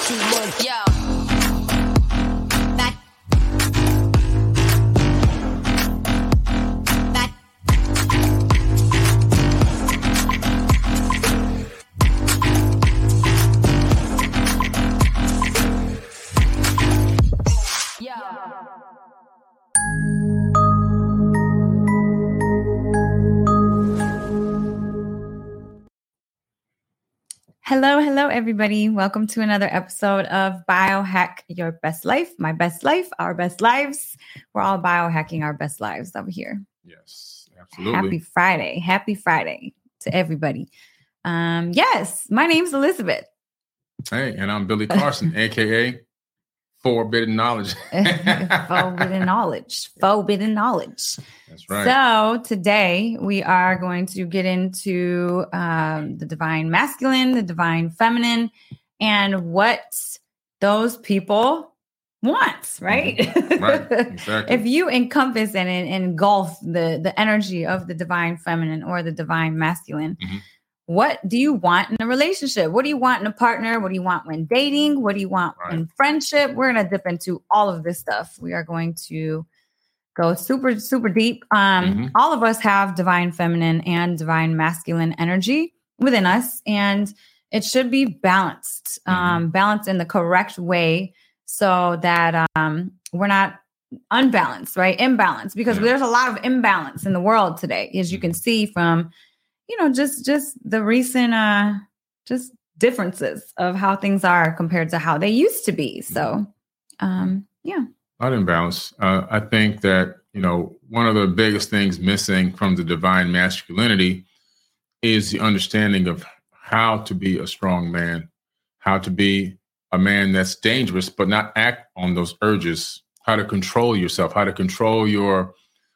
2 months. Yo. Hello, everybody. Welcome to another episode of Biohack Your Best Life, My Best Life, Our Best Lives. We're all biohacking our best lives over here. Yes, absolutely. Happy Friday to everybody. Yes, my name's Elizabeth. Hey, and I'm Billy Carson, aka Forbidden Knowledge. Forbidden knowledge. That's right. So today we are going to get into the divine masculine, the divine feminine, and what those people want, right? Mm-hmm. Right, exactly. If you encompass and engulf the energy of the divine feminine or the divine masculine, mm-hmm. What do you want in a relationship? What do you want in a partner? What do you want when dating? What do you want in friendship? We're going to dip into all of this stuff. We are going to go super, super deep. All of us have divine feminine and divine masculine energy within us, and it should be balanced, balanced in the correct way so that we're not unbalanced, right? Imbalanced, because there's a lot of imbalance in the world today, as you can see from just the recent, just differences of how things are compared to how they used to be. So, Not imbalance. I think that, one of the biggest things missing from the divine masculinity is the understanding of how to be a strong man, how to be a man that's dangerous, but not act on those urges, how to control yourself, how to control your,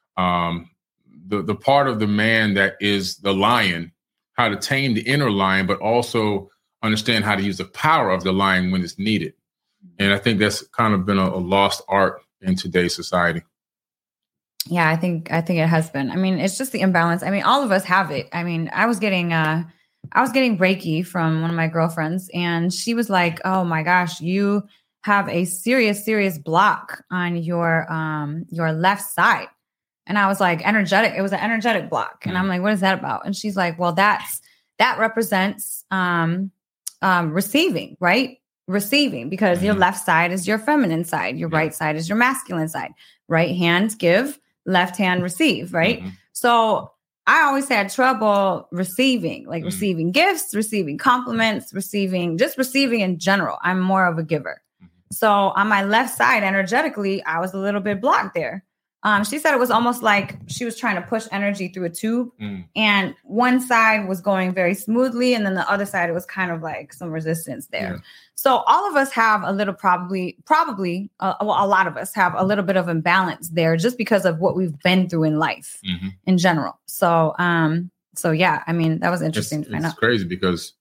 the part of the man that is the lion, how to tame the inner lion, but also understand how to use the power of the lion when it's needed. And I think that's kind of been a lost art in today's society. Yeah, I think it has been. I mean, it's just the imbalance. I mean, all of us have it. I mean, I was getting Reiki from one of my girlfriends, and she was like, "Oh my gosh, you have a serious block on your left side." And I was like, energetic. It was an energetic block. And I'm like, what is that about? And she's like, well, that represents receiving, right? Receiving, because your left side is your feminine side. Your right side is your masculine side. Right hand give, left hand receive, right? So I always had trouble receiving, like receiving gifts, receiving compliments, receiving in general. I'm more of a giver. So on my left side, energetically, I was a little bit blocked there. She said it was almost like she was trying to push energy through a tube, and one side was going very smoothly, and then the other side, it was kind of like some resistance there. Yeah. So all of us have a little, probably a lot of us have a little bit of imbalance there, just because of what we've been through in life in general. So, yeah, I mean, that was interesting to find out. It's crazy because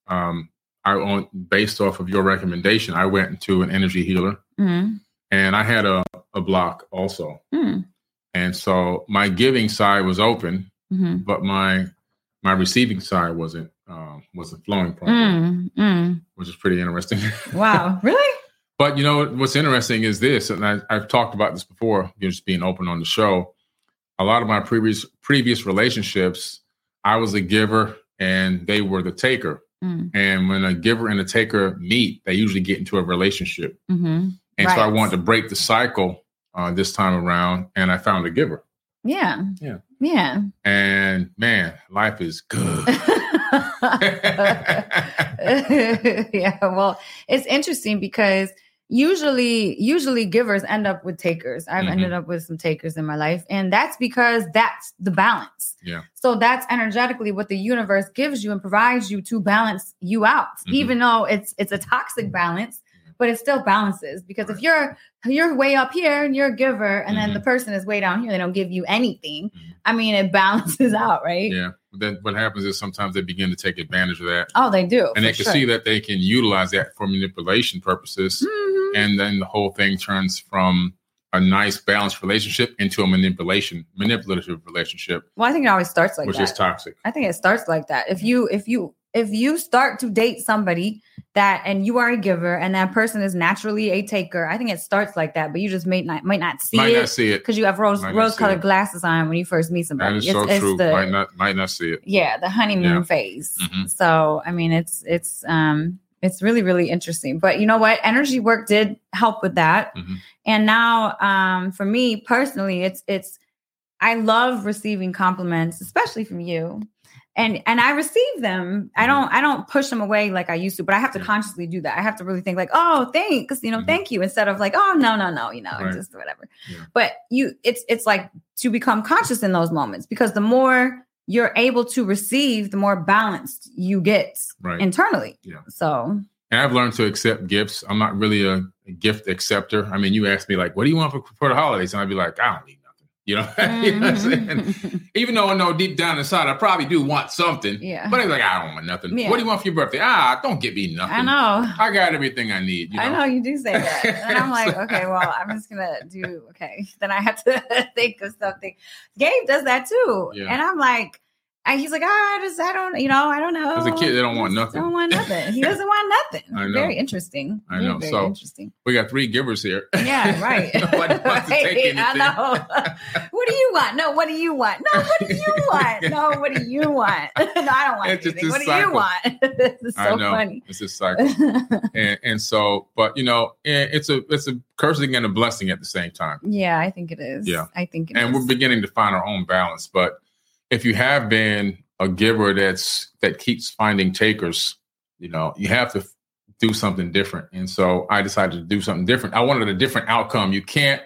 based off of your recommendation, I went into an energy healer, and I had a block also. And so my giving side was open, but my receiving side wasn't flowing properly, which is pretty interesting. Wow, really? But what's interesting is this, and I've talked about this before, just being open on the show. A lot of my previous relationships, I was a giver and they were the taker. And when a giver and a taker meet, they usually get into a relationship. And so I wanted to break the cycle this time around, and I found a giver. Yeah. And man, life is good. Yeah. Well, it's interesting because usually givers end up with takers. I've ended up with some takers in my life, and that's because that's the balance. Yeah. So that's energetically what the universe gives you and provides you to balance you out, even though it's a toxic balance. But it still balances, because if you're way up here and you're a giver, and then the person is way down here, they don't give you anything. I mean, it balances out, right? Yeah. But then what happens is sometimes they begin to take advantage of that. Oh, they do. And they can see that they can utilize that for manipulation purposes. And then the whole thing turns from a nice, balanced relationship into a manipulative relationship. Well, I think it always starts like that. Which is toxic. I think it starts like that. If you start to date somebody that, and you are a giver, and that person is naturally a taker. I think it starts like that, but you just might not see it because you have rose-colored glasses on when you first meet somebody. That is so true. Might not see it. Yeah, the honeymoon phase. Mm-hmm. So, I mean, it's really, really interesting. But you know what? Energy work did help with that. Mm-hmm. And now, for me personally, I love receiving compliments, especially from you. And I receive them. I don't push them away like I used to, but I have to consciously do that. I have to really think like, oh, thanks, thank you, instead of like, oh, no, right. Just whatever. Yeah. But it's like to become conscious in those moments, because the more you're able to receive, the more balanced you get internally. Yeah. So. And I've learned to accept gifts. I'm not really a gift acceptor. I mean, you ask me like, what do you want for the holidays? And I'd be like, I don't need nothing. You know what I'm saying? Even though I know deep down inside, I probably do want something. Yeah. But I'm like, I don't want nothing. Yeah. What do you want for your birthday? Don't get me nothing. I know. I got everything I need. I know you do say that. And I'm like, okay, well, I'm just going to do, okay. Then I have to think of something. Gabe does that too. Yeah. And I'm like, he's like, I don't know. As a kid, they don't want nothing. Don't want nothing. He doesn't want nothing. I know. Very interesting. I know. Very so interesting. We got 3 givers here. Yeah, right. Nobody wants to take anything. I know. What do you want? No, what do you want? No, what do you want? No, what do you want? No, I don't want anything. What do you want? It's so funny. It's a cycle. and so, but it's a cursing and a blessing at the same time. Yeah, I think it is. Yeah, I think it is. And we're beginning to find our own balance, but if you have been a giver that keeps finding takers, you have to do something different. And so I decided to do something different. I wanted a different outcome. You can't,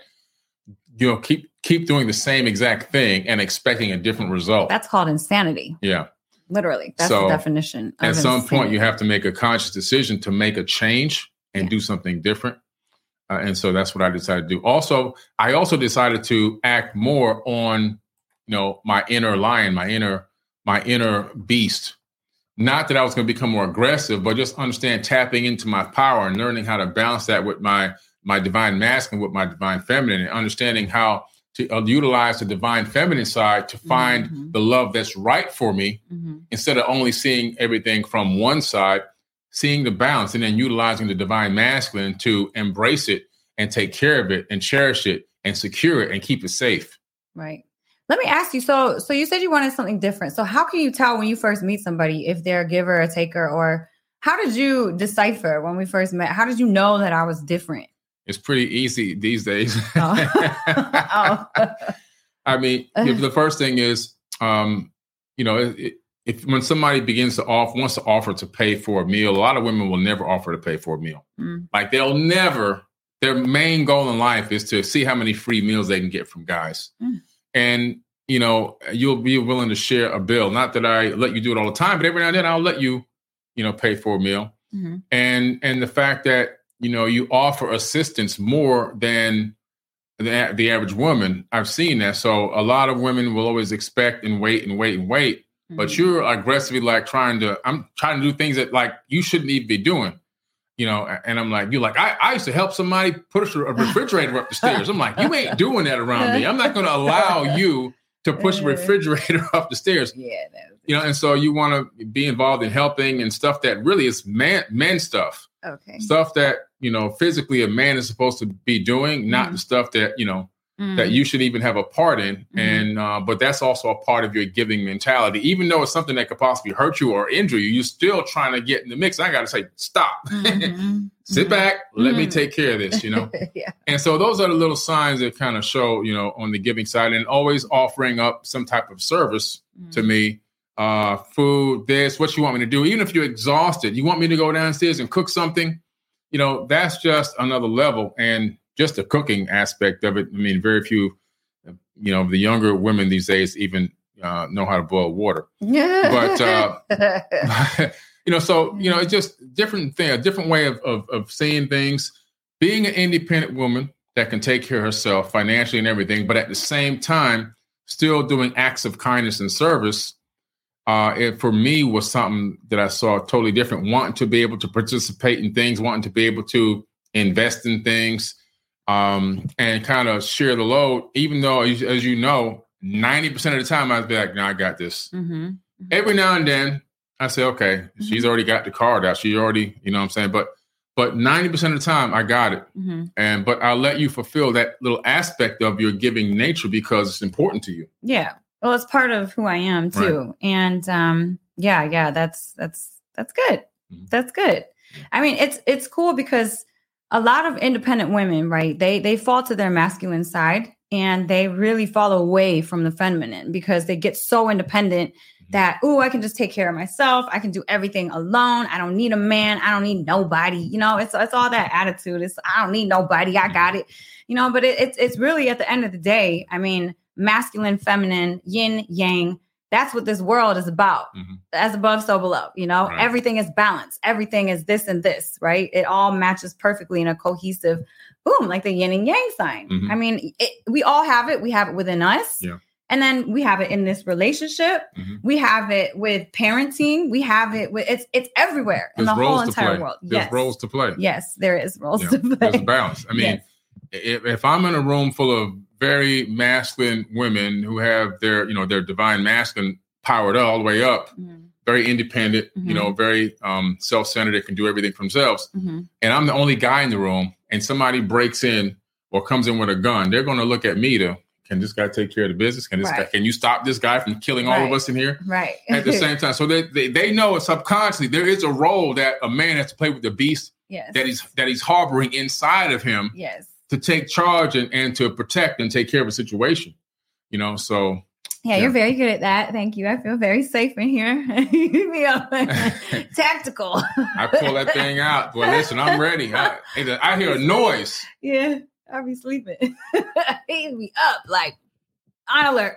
keep doing the same exact thing and expecting a different result. That's called insanity. Yeah. Literally. That's the definition. At some point, you have to make a conscious decision to make a change and do something different. And so that's what I decided to do. Also, I decided to act more on my inner lion, my inner beast. Not that I was going to become more aggressive, but just understand tapping into my power and learning how to balance that with my divine masculine, with my divine feminine, and understanding how to utilize the divine feminine side to find the love that's right for me, instead of only seeing everything from one side, seeing the balance, and then utilizing the divine masculine to embrace it and take care of it and cherish it and secure it and keep it safe. Right. Let me ask you, so you said you wanted something different. So how can you tell when you first meet somebody if they're a giver, a taker, or how did you decipher when we first met? How did you know that I was different? It's pretty easy these days. Oh. I mean, the first thing is, if when somebody wants to offer to pay for a meal, a lot of women will never offer to pay for a meal. Like they'll never, their main goal in life is to see how many free meals they can get from guys. And, you'll be willing to share a bill. Not that I let you do it all the time, but every now and then I'll let you, pay for a meal. And the fact that, you offer assistance more than the average woman, I've seen that. So a lot of women will always expect and wait. But you're aggressively I'm trying to do things that like you shouldn't even be doing. And I'm like, I used to help somebody push a refrigerator up the stairs. I'm like, you ain't doing that around me. I'm not going to allow you to push a refrigerator up the stairs. Yeah. And so you want to be involved in helping and stuff that really is men stuff. Okay. Stuff that, physically a man is supposed to be doing, not the stuff that, that you should even have a part in. And, but that's also a part of your giving mentality. Even though it's something that could possibly hurt you or injure you, you're still trying to get in the mix. I got to say, stop, sit back, let me take care of this, Yeah. And so those are the little signs that kind of show, on the giving side, and always offering up some type of service to me, food, this, what you want me to do. Even if you're exhausted, you want me to go downstairs and cook something, that's just another level. And just the cooking aspect of it. I mean, very few, the younger women these days even know how to boil water. But, so, it's just different thing, a different way of seeing things. Being an independent woman that can take care of herself financially and everything, but at the same time, still doing acts of kindness and service. It for me was something that I saw totally different, wanting to be able to participate in things, wanting to be able to invest in things. And kind of share the load, even though, as 90% of the time I'd be like, no, I got this. Every now and then I say, okay, she's already got the card out. She already, you know what I'm saying? But 90% of the time I got it. But I'll let you fulfill that little aspect of your giving nature because it's important to you. Yeah. Well, it's part of who I am too. Right. And that's good. That's good. I mean, it's cool because a lot of independent women, right? They fall to their masculine side and they really fall away from the feminine because they get so independent that, I can just take care of myself. I can do everything alone. I don't need a man. I don't need nobody. You know, it's all that attitude. It's, I don't need nobody. I got it. You know, but it's really at the end of the day, I mean, masculine, feminine, yin, yang, that's what this world is about. As above, so below, you know, right. Everything is balanced. Everything is this and this, right? It all matches perfectly in a cohesive boom, like the yin and yang sign. I mean, we all have it. We have it within us. Yeah. And then we have it in this relationship. We have it with parenting. We have it with, it's everywhere in the whole entire world. There's roles to play. Yes, there is roles to play. There's a balance. I mean, if I'm in a room full of very masculine women who have their divine masculine powered all the way up, very independent, very self-centered, they can do everything for themselves. And I'm the only guy in the room and somebody breaks in or comes in with a gun, they're going to look at me can this guy take care of the business? Can you stop this guy from killing all of us in here? Right. At the same time. So they know subconsciously there is a role that a man has to play with the beast that he's harboring inside of him. Yes. To take charge and to protect and take care of a situation, so. Yeah, you're very good at that. Thank you. I feel very safe in here. Keep me up. Tactical. I pull that thing out. Well, listen, I'm ready. I hear a noise. Yeah, I'll be sleeping. He'd be up like on alert.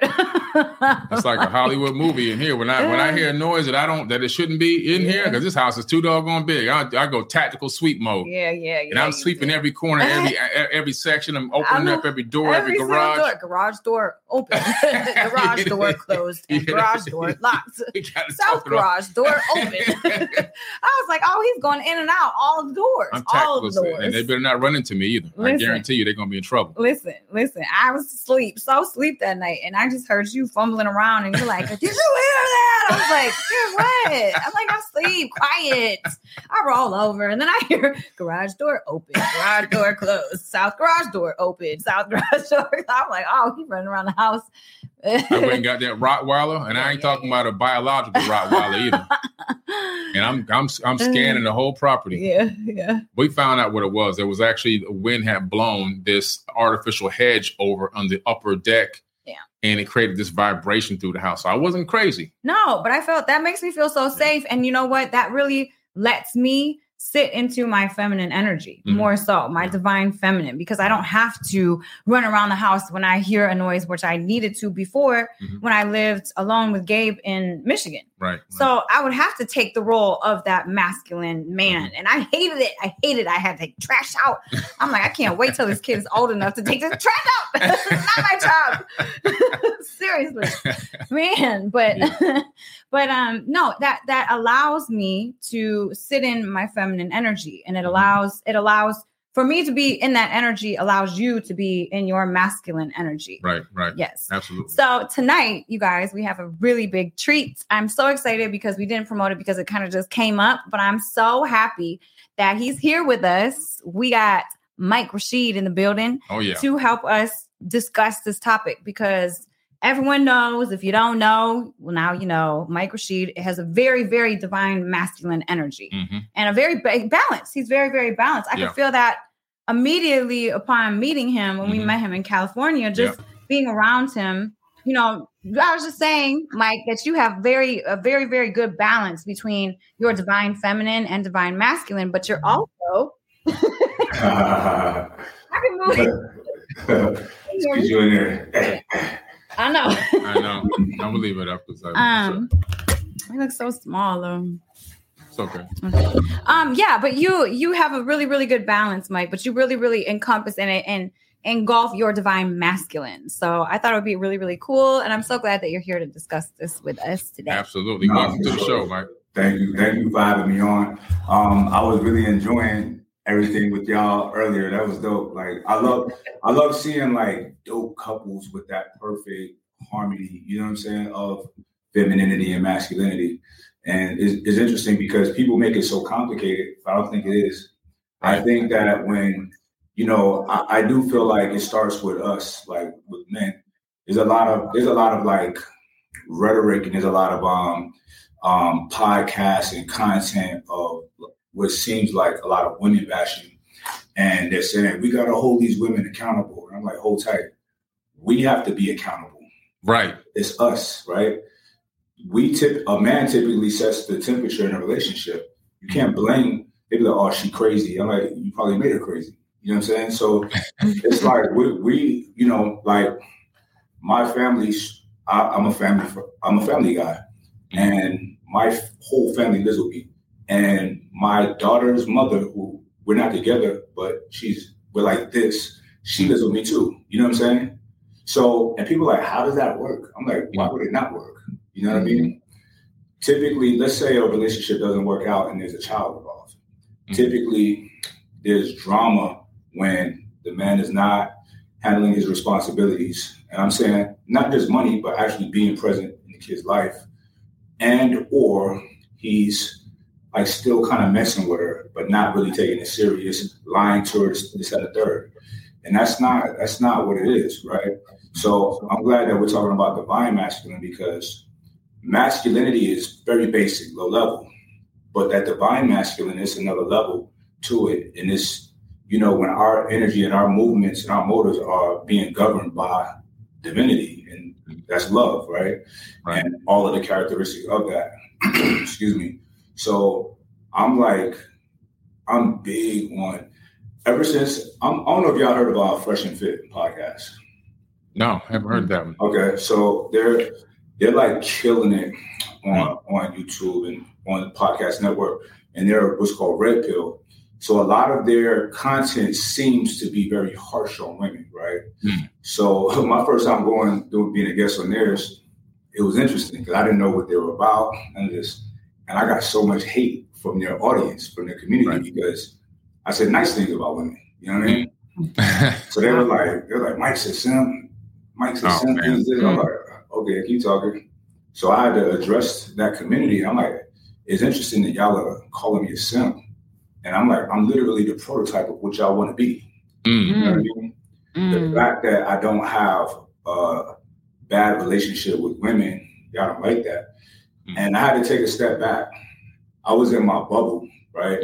It's like a Hollywood movie in here. When I hear a noise that it shouldn't be in here, because this house is too doggone big, I go tactical sweep mode. Yeah. And I'm sweeping every corner, every section. I'm opening up every door, every garage. Garage door open. Garage door closed. And garage door locked. South garage door open. I was like, he's going in and out all of the doors. I'm tactical, and they better not run into me either. I guarantee you they're going to be in trouble. Listen. I was asleep that night, and I just heard you fumbling around, and you're like, "Did you hear that?" I was like, "Dude, what?" I'm like, "I'm asleep. Quiet." I roll over, and then I hear garage door open, garage door closed, south garage door open, south garage door. I'm like, he's running around the house. I went and got that Rottweiler, and I ain't talking about a biological Rottweiler either. And I'm scanning the whole property. Yeah. We found out what it was. There was actually the wind had blown this artificial hedge over on the upper deck. Yeah. And it created this vibration through the house. So I wasn't crazy. No, but I felt that makes me feel so safe. And you know what? That really lets me sit into my feminine energy more so, my divine feminine, because I don't have to run around the house when I hear a noise, which I needed to before when I lived alone with Gabe in Michigan. Right. So I would have to take the role of that masculine man. And I hated it. I had to trash out. I'm like, I can't wait till this kid is old enough to take this trash out. It's not my job. Seriously, man. But no, that allows me to sit in my feminine energy, and it allows for me to be in that energy, allows you to be in your masculine energy. Right. Yes. Absolutely. So tonight, you guys, we have a really big treat. I'm so excited because we didn't promote it because it kind of just came up, but I'm so happy that he's here with us. We got Mike Rashid in the building to help us discuss this topic, because everyone knows, if you don't know, well, now you know, Mike Rashid has a very, very divine masculine energy and a very big balance. He's very, very balanced. I could feel that immediately upon meeting him when we met him in California, just being around him. You know, I was just saying, Mike, that you have a very, very good balance between your divine feminine and divine masculine, but you're also I can move. Squeeze you in there. I know. I'm gonna leave it up. He looks so small though. It's okay. Yeah, but you have a really, really good balance, Mike. But you really encompass in it and engulf your divine masculine. So I thought it would be really, really cool, and I'm so glad that you're here to discuss this with us today. Absolutely. Welcome to the show, Mike. Thank you for having me on. I was really enjoying everything with y'all earlier. That was dope. Like I love seeing like dope couples with that perfect harmony, you know what I'm saying, of femininity and masculinity. And it's interesting because people make it so complicated. I don't think it is. I think that when, I do feel like it starts with us, like with men. There's a lot of like rhetoric, and there's a lot of podcasts and content of what seems like a lot of women bashing. And they're saying, we got to hold these women accountable. And I'm like, hold tight. We have to be accountable. Right. It's us, right? A man typically sets the temperature in a relationship. You can't blame, they be like, oh, she crazy. I'm like, you probably made her crazy. You know what I'm saying? So it's like, we like my family, I'm a family guy. And my whole family lives with me. And my daughter's mother, who we're not together, but we're like this, she lives with me too. You know what I'm saying? So, and people are like, how does that work? I'm like, why would it not work? You know what I mean? Typically, let's say a relationship doesn't work out and there's a child involved. Typically, there's drama when the man is not handling his responsibilities. And I'm saying not just money, but actually being present in the kid's life. And or he's like still kind of messing with her, but not really taking it serious, lying to her, this and the third. And that's not what it is, right? So I'm glad that we're talking about divine masculine, because masculinity is very basic, low level, but that divine masculine is another level to it. And it's, when our energy and our movements and our motives are being governed by divinity, and that's love, right? And all of the characteristics of that. Excuse me. So I'm big on, ever since, I don't know if y'all heard about Fresh and Fit podcast. No, I haven't heard that one. Okay, so they're like killing it on YouTube and on the podcast network, and they're what's called Red Pill. So a lot of their content seems to be very harsh on women, right? So my first time being a guest on theirs, it was interesting because I didn't know what they were about and I got so much hate from their audience, from their community, because I said nice things about women. You know what I mean? So they're like, Mike said simp. Mike said simp. I'm like, okay, keep talking. So I had to address that community. I'm like, it's interesting that y'all are calling me a simp. And I'm like, I'm literally the prototype of what y'all want to be. You know what I mean? The fact that I don't have a bad relationship with women, y'all don't like that. And I had to take a step back. I was in my bubble, right?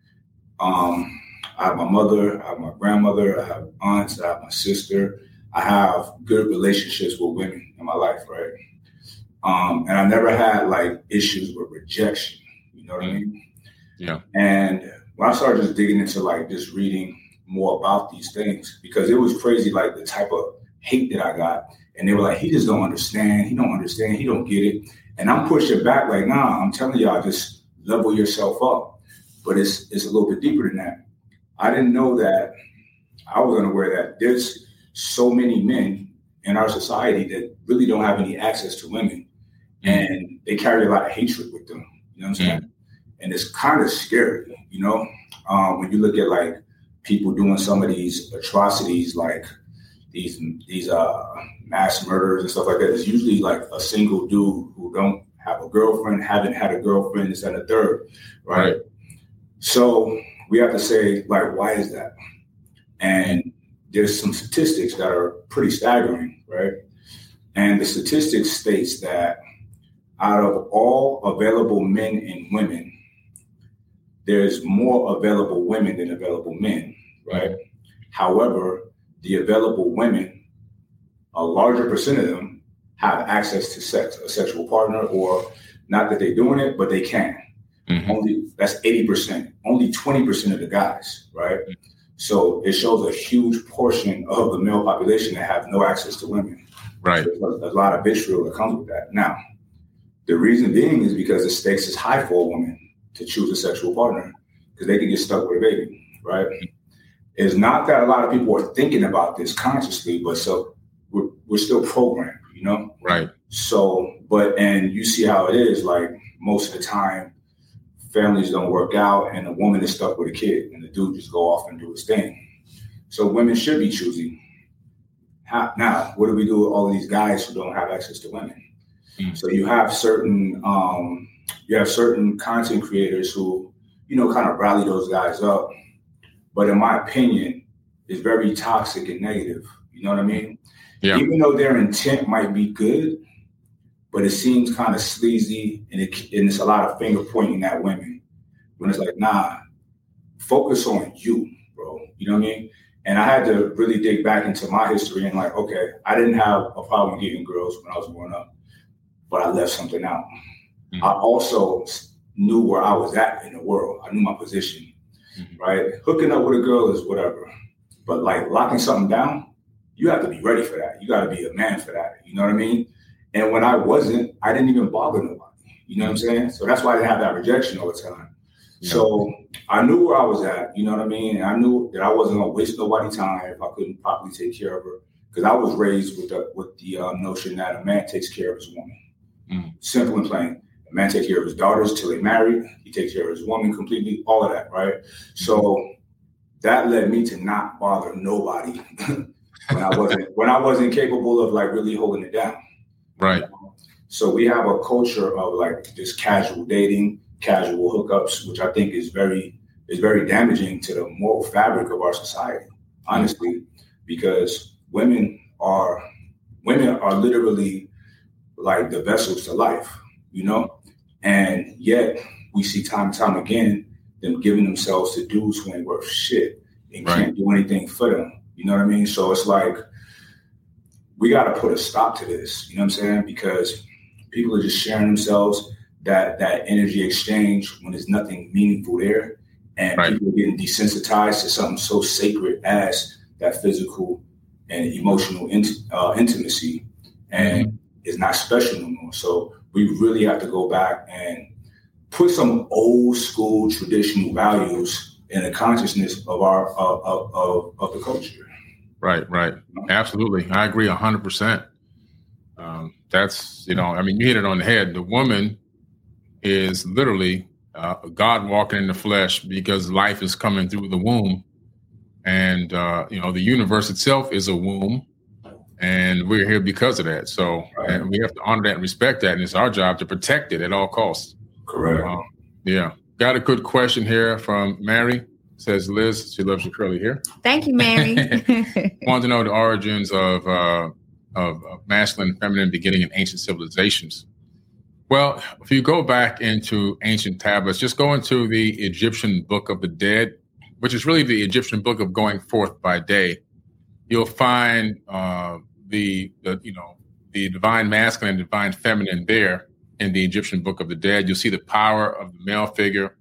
I have my mother, I have my grandmother, I have aunts, I have my sister. I have good relationships with women in my life, right? And I never had like issues with rejection. You know what I mean? Yeah. And when I started just digging into like just reading more about these things, because it was crazy, like the type of hate that I got. And they were like, he just don't understand. He don't understand. He don't get it. And I'm pushing back like, nah, I'm telling y'all, just level yourself up. But it's a little bit deeper than that. I didn't know that. I was unaware that there's so many men in our society that really don't have any access to women. And they carry a lot of hatred with them. You know what I'm saying? And it's kind of scary, when you look at like people doing some of these atrocities, like these mass murders and stuff like that. It's usually like a single dude who don't have a girlfriend, haven't had a girlfriend, this and a third, right? So we have to say, like, why is that? And there's some statistics that are pretty staggering, right? And the statistics states that out of all available men and women, there's more available women than available men, right? However, the available women, a larger percent of them have access to sex, a sexual partner, or not that they're doing it, but they can. That's 80%, only 20% of the guys, right? So it shows a huge portion of the male population that have no access to women. Right. So there's a lot of vitriol that comes with that. Now, the reason being is because the stakes is high for a woman to choose a sexual partner, because they can get stuck with a baby, right? It's not that a lot of people are thinking about this consciously, but so we're still programmed, Right. So, and you see how it is, like most of the time, families don't work out and the woman is stuck with a kid and the dude just go off and do his thing. So women should be choosing. Now, what do we do with all of these guys who don't have access to women? So you have certain you have certain content creators who, you know, kind of rally those guys up. But in my opinion, it's very toxic and negative. You know what I mean? Yeah. Even though their intent might be good, but it seems kind of sleazy, and it's a lot of finger pointing at women. When it's like, nah, focus on you, bro. You know what I mean? And I had to really dig back into my history and like, okay, I didn't have a problem getting girls when I was growing up, but I left something out. Mm-hmm. I also knew where I was at in the world. I knew my position, right? Hooking up with a girl is whatever, but like locking something down, you have to be ready for that. You got to be a man for that. You know what I mean? And when I wasn't, I didn't even bother nobody. You know what I'm saying? So that's why I didn't have that rejection all the time. Yeah. So I knew where I was at, you know what I mean? And I knew that I wasn't going to waste nobody's time if I couldn't properly take care of her. Because I was raised with the notion that a man takes care of his woman. Simple and plain. A man takes care of his daughters till they married. He takes care of his woman completely, all of that, right? So that led me to not bother nobody when I wasn't capable of like really holding it down. Right. So we have a culture of like this casual dating, casual hookups, which I think is very damaging to the moral fabric of our society, honestly, because women are literally like the vessels to life, you know? And yet we see time and time again them giving themselves to dudes who ain't worth shit and can't do anything for them. You know what I mean? So it's like, we got to put a stop to this, you know what I'm saying? Because people are just sharing themselves, that energy exchange when there's nothing meaningful there. And people are getting desensitized to something so sacred as that physical and emotional intimacy. And it's not special no more. So we really have to go back and put some old school traditional values in the consciousness of our of the culture. Right. Absolutely. I agree 100%. That's, you know, I mean, you hit it on the head. The woman is literally God walking in the flesh because life is coming through the womb. And, you know, the universe itself is a womb, and we're here because of that. So and we have to honor that and respect that. And it's our job to protect it at all costs. Correct. Yeah. Got a good question here from Mary. Says Liz, she loves your curly hair. Thank you, Mary. Want to know the origins of masculine and feminine beginning in ancient civilizations. Well, if you go back into ancient tablets, just go into the Egyptian Book of the Dead, which is really the Egyptian Book of Going Forth by Day. You'll find the divine masculine and divine feminine there in the Egyptian Book of the Dead. You'll see the power of the male figure.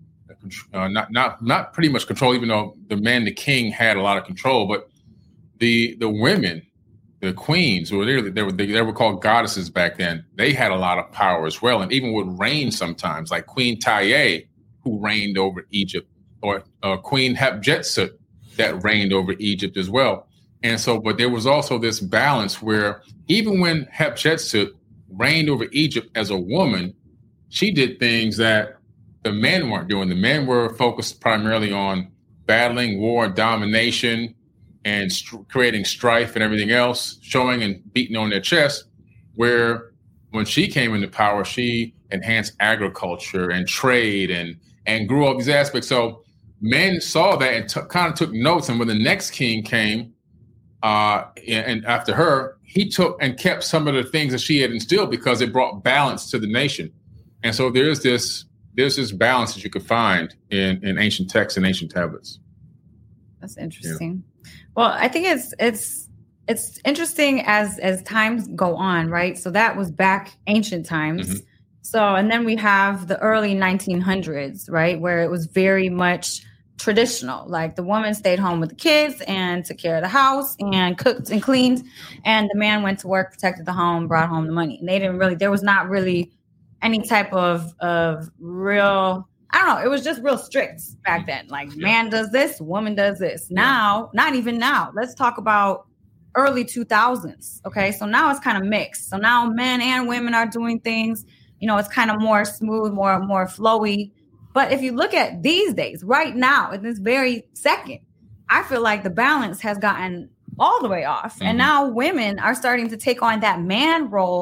Not pretty much control, even though the man, the king, had a lot of control, but the women, the queens, or they were called goddesses back then. They had a lot of power as well, and even would reign sometimes, like Queen Taye, who reigned over Egypt, or Queen Hatshepsut that reigned over Egypt as well. And so, but there was also this balance where even when Hatshepsut reigned over Egypt as a woman, she did things that the men weren't doing. The men were focused primarily on battling, war, domination, and creating strife and everything else, showing and beating on their chest, where when she came into power, she enhanced agriculture and trade and grew all these aspects. So men saw that and kind of took notes. And when the next king came, and after her, he took and kept some of the things that she had instilled because it brought balance to the nation. And so there's this balance that you could find in ancient texts and ancient tablets. That's interesting. Yeah. Well, I think it's interesting as times go on, right? So that was back ancient times. Mm-hmm. So, and then we have the early 1900s, right? Where it was very much traditional. Like the woman stayed home with the kids and took care of the house and cooked and cleaned. And the man went to work, protected the home, brought home the money. And there was not really any type of real, I don't know. It was just real strict back then. Like man does this, woman does this. Now, not even now. Let's talk about early 2000s. Okay. So now it's kind of mixed. So now men and women are doing things, you know, it's kind of more smooth, more flowy. But if you look at these days, right now, in this very second, I feel like the balance has gotten all the way off. Mm-hmm. And now women are starting to take on that man role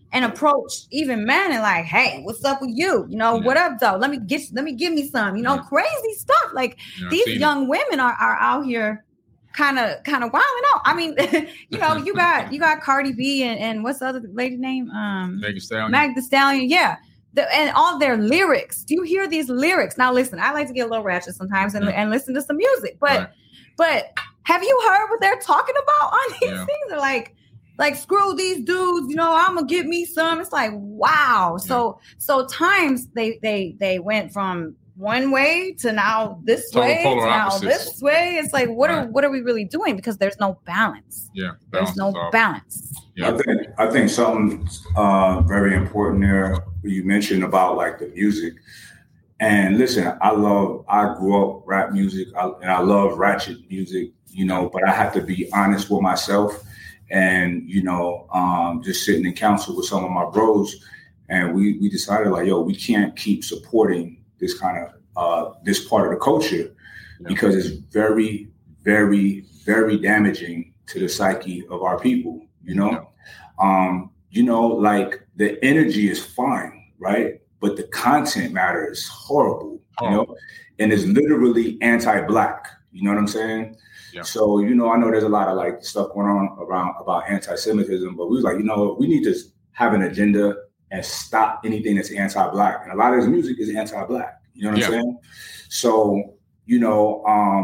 and approach even men and like, hey, what's up with you? You know, what up though? Let me give me some, you know, crazy stuff. Like these young women are out here kind of wilding out. I mean, you know, you got Cardi B and what's the other lady's name? Meg Thee Stallion. Yeah. And all their lyrics. Do you hear these lyrics? Now listen, I like to get a little ratchet sometimes and listen to some music, but have you heard what they're talking about on these things? They're like screw these dudes, you know, I'm gonna get me some. It's like, wow. So times they went from one way to now this way, to now this way. It's like, what are we really doing? Because there's no balance. Yeah, there's no balance. Yeah. I think something very important there you mentioned about like the music. And listen, I grew up rap music, and I love ratchet music, you know, but I have to be honest with myself. And, you know, just sitting in council with some of my bros, and we decided like, yo, we can't keep supporting this kind of this part of the culture because it's very, very, very damaging to the psyche of our people, you know? You know, like the energy is fine, right? But the content matter is horrible, you know? And it's literally anti-Black, you know what I'm saying? Yeah. So, you know, I know there's a lot of like stuff going on around about anti-Semitism, but we was like, you know, we need to have an agenda and stop anything that's anti-Black. And a lot of this music is anti-Black, you know what I'm saying? So, you know,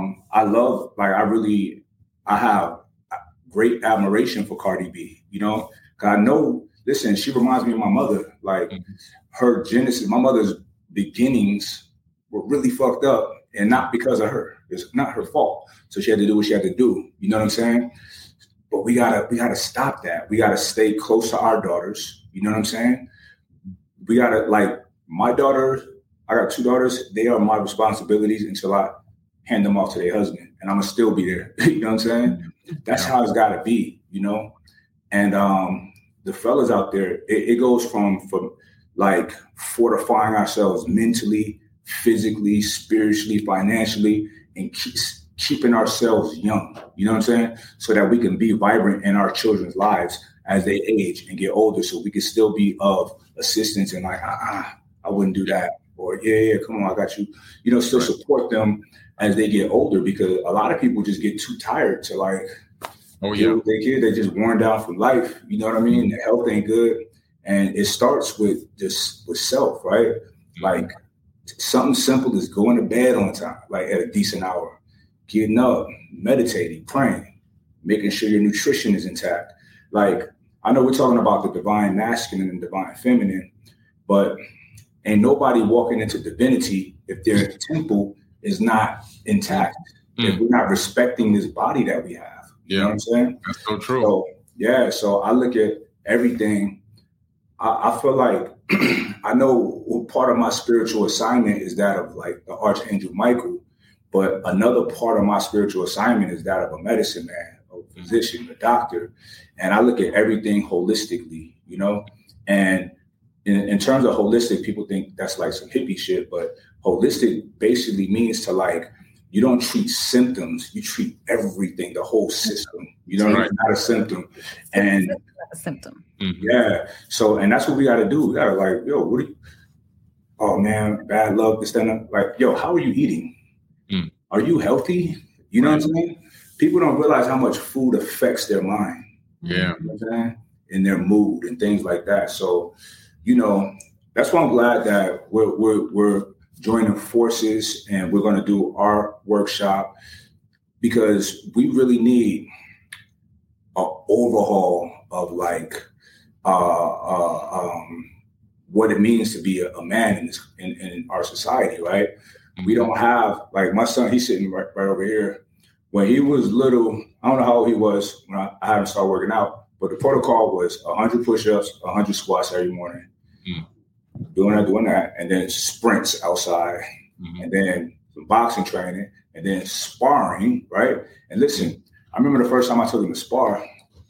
I have great admiration for Cardi B, you know, because I know, listen, she reminds me of my mother, like her genesis, my mother's beginnings were really fucked up. And not because of her. It's not her fault. So she had to do what she had to do. You know what I'm saying? But we gotta stop that. We gotta stay close to our daughters. You know what I'm saying? We gotta, like, my daughter, I got 2 daughters. They are my responsibilities until I hand them off to their husband. And I'm gonna still be there. You know what I'm saying? That's how it's gotta be, you know? And the fellas out there, it goes from like fortifying ourselves mentally, physically, spiritually, financially, and keeping ourselves young, you know what I'm saying? So that we can be vibrant in our children's lives as they age and get older, so we can still be of assistance and like, I wouldn't do that. Or yeah, come on, I got you. You know, still support them as they get older, because a lot of people just get too tired to like, they just worn down from life. You know what I mean? The health ain't good. And it starts with self, right? Like, something simple is going to bed on time, like at a decent hour, getting up, meditating, praying, making sure your nutrition is intact. Like, I know we're talking about the divine masculine and divine feminine, but ain't nobody walking into divinity if their temple is not intact, if we're not respecting this body that we have. You know what I'm saying? That's so true. So I look at everything. I feel like I know part of my spiritual assignment is that of like the Archangel Michael, but another part of my spiritual assignment is that of a medicine man, a physician, a doctor. And I look at everything holistically, you know, and in terms of holistic, people think that's like some hippie shit, but holistic basically means to like, you don't treat symptoms, you treat everything, the whole system, you know, it's not a symptom. And a symptom. Yeah. So, and that's what we got to do. We got to like, yo, oh man, bad luck, this, that, like, yo, how are you eating? Are you healthy? You know what I'm saying? People don't realize how much food affects their mind. Yeah. You know what I'm saying? And their mood and things like that. So, you know, that's why I'm glad that we're joining forces and we're going to do our workshop, because we really need an overhaul of like what it means to be a man in our society, right? We don't have, like my son, he's sitting right over here. When he was little, I don't know how old he was when I had him start working out, but the protocol was 100 push-ups, 100 squats every morning. Doing that, and then sprints outside, and then some boxing training, and then sparring, right? And listen, I remember the first time I took him to spar,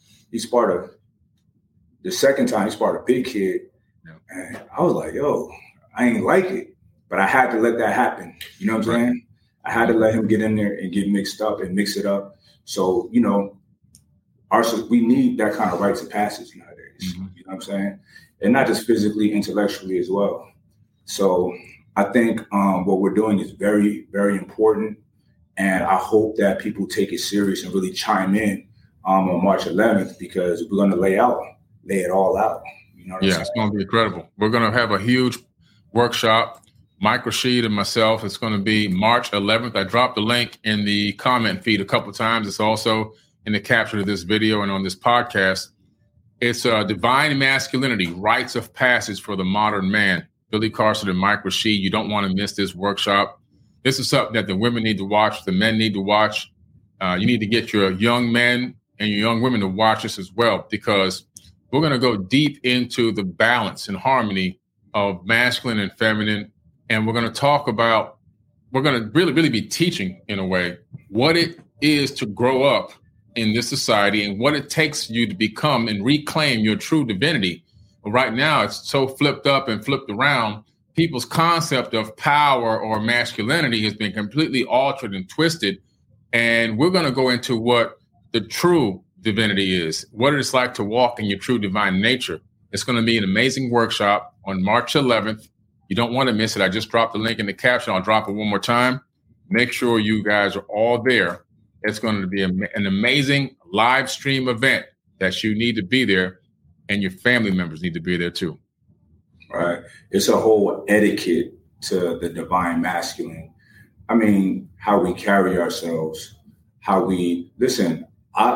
the second time he sparred a big kid, and I was like, yo, I ain't like it, but I had to let that happen. You know what I'm saying? I had to let him get in there and get mixed up and mix it up. So, you know, we need that kind of rites of passage nowadays. Mm-hmm. You know what I'm saying? And not just physically, intellectually as well. So I think what we're doing is very, very important. And I hope that people take it serious and really chime in on March 11th, because we're going to lay it all out. You know what I'm saying? It's going to be incredible. We're going to have a huge workshop. Mike Rashid and myself. It's going to be March 11th. I dropped the link in the comment feed a couple of times. It's also in the caption of this video and on this podcast. It's Divine Masculinity, Rites of Passage for the Modern Man. Billy Carson and Mike Rashid. You don't want to miss this workshop. This is something that the women need to watch. The men need to watch. You need to get your young men and your young women to watch this as well, because we're going to go deep into the balance and harmony of masculine and feminine. And we're going to talk about, we're going to really be teaching, in a way, what it is to grow up in this society and what it takes you to become and reclaim your true divinity. But right now, it's so flipped up and flipped around. People's concept of power or masculinity has been completely altered and twisted. And we're going to go into what the true divinity is, what it's like to walk in your true divine nature. It's going to be an amazing workshop on March 11th. You don't want to miss it. I just dropped the link in the caption. I'll drop it one more time. Make sure you guys are all there. It's going to be an amazing live stream event that you need to be there, and your family members need to be there too. Right. It's a whole etiquette to the divine masculine. I mean, how we carry ourselves, how we listen.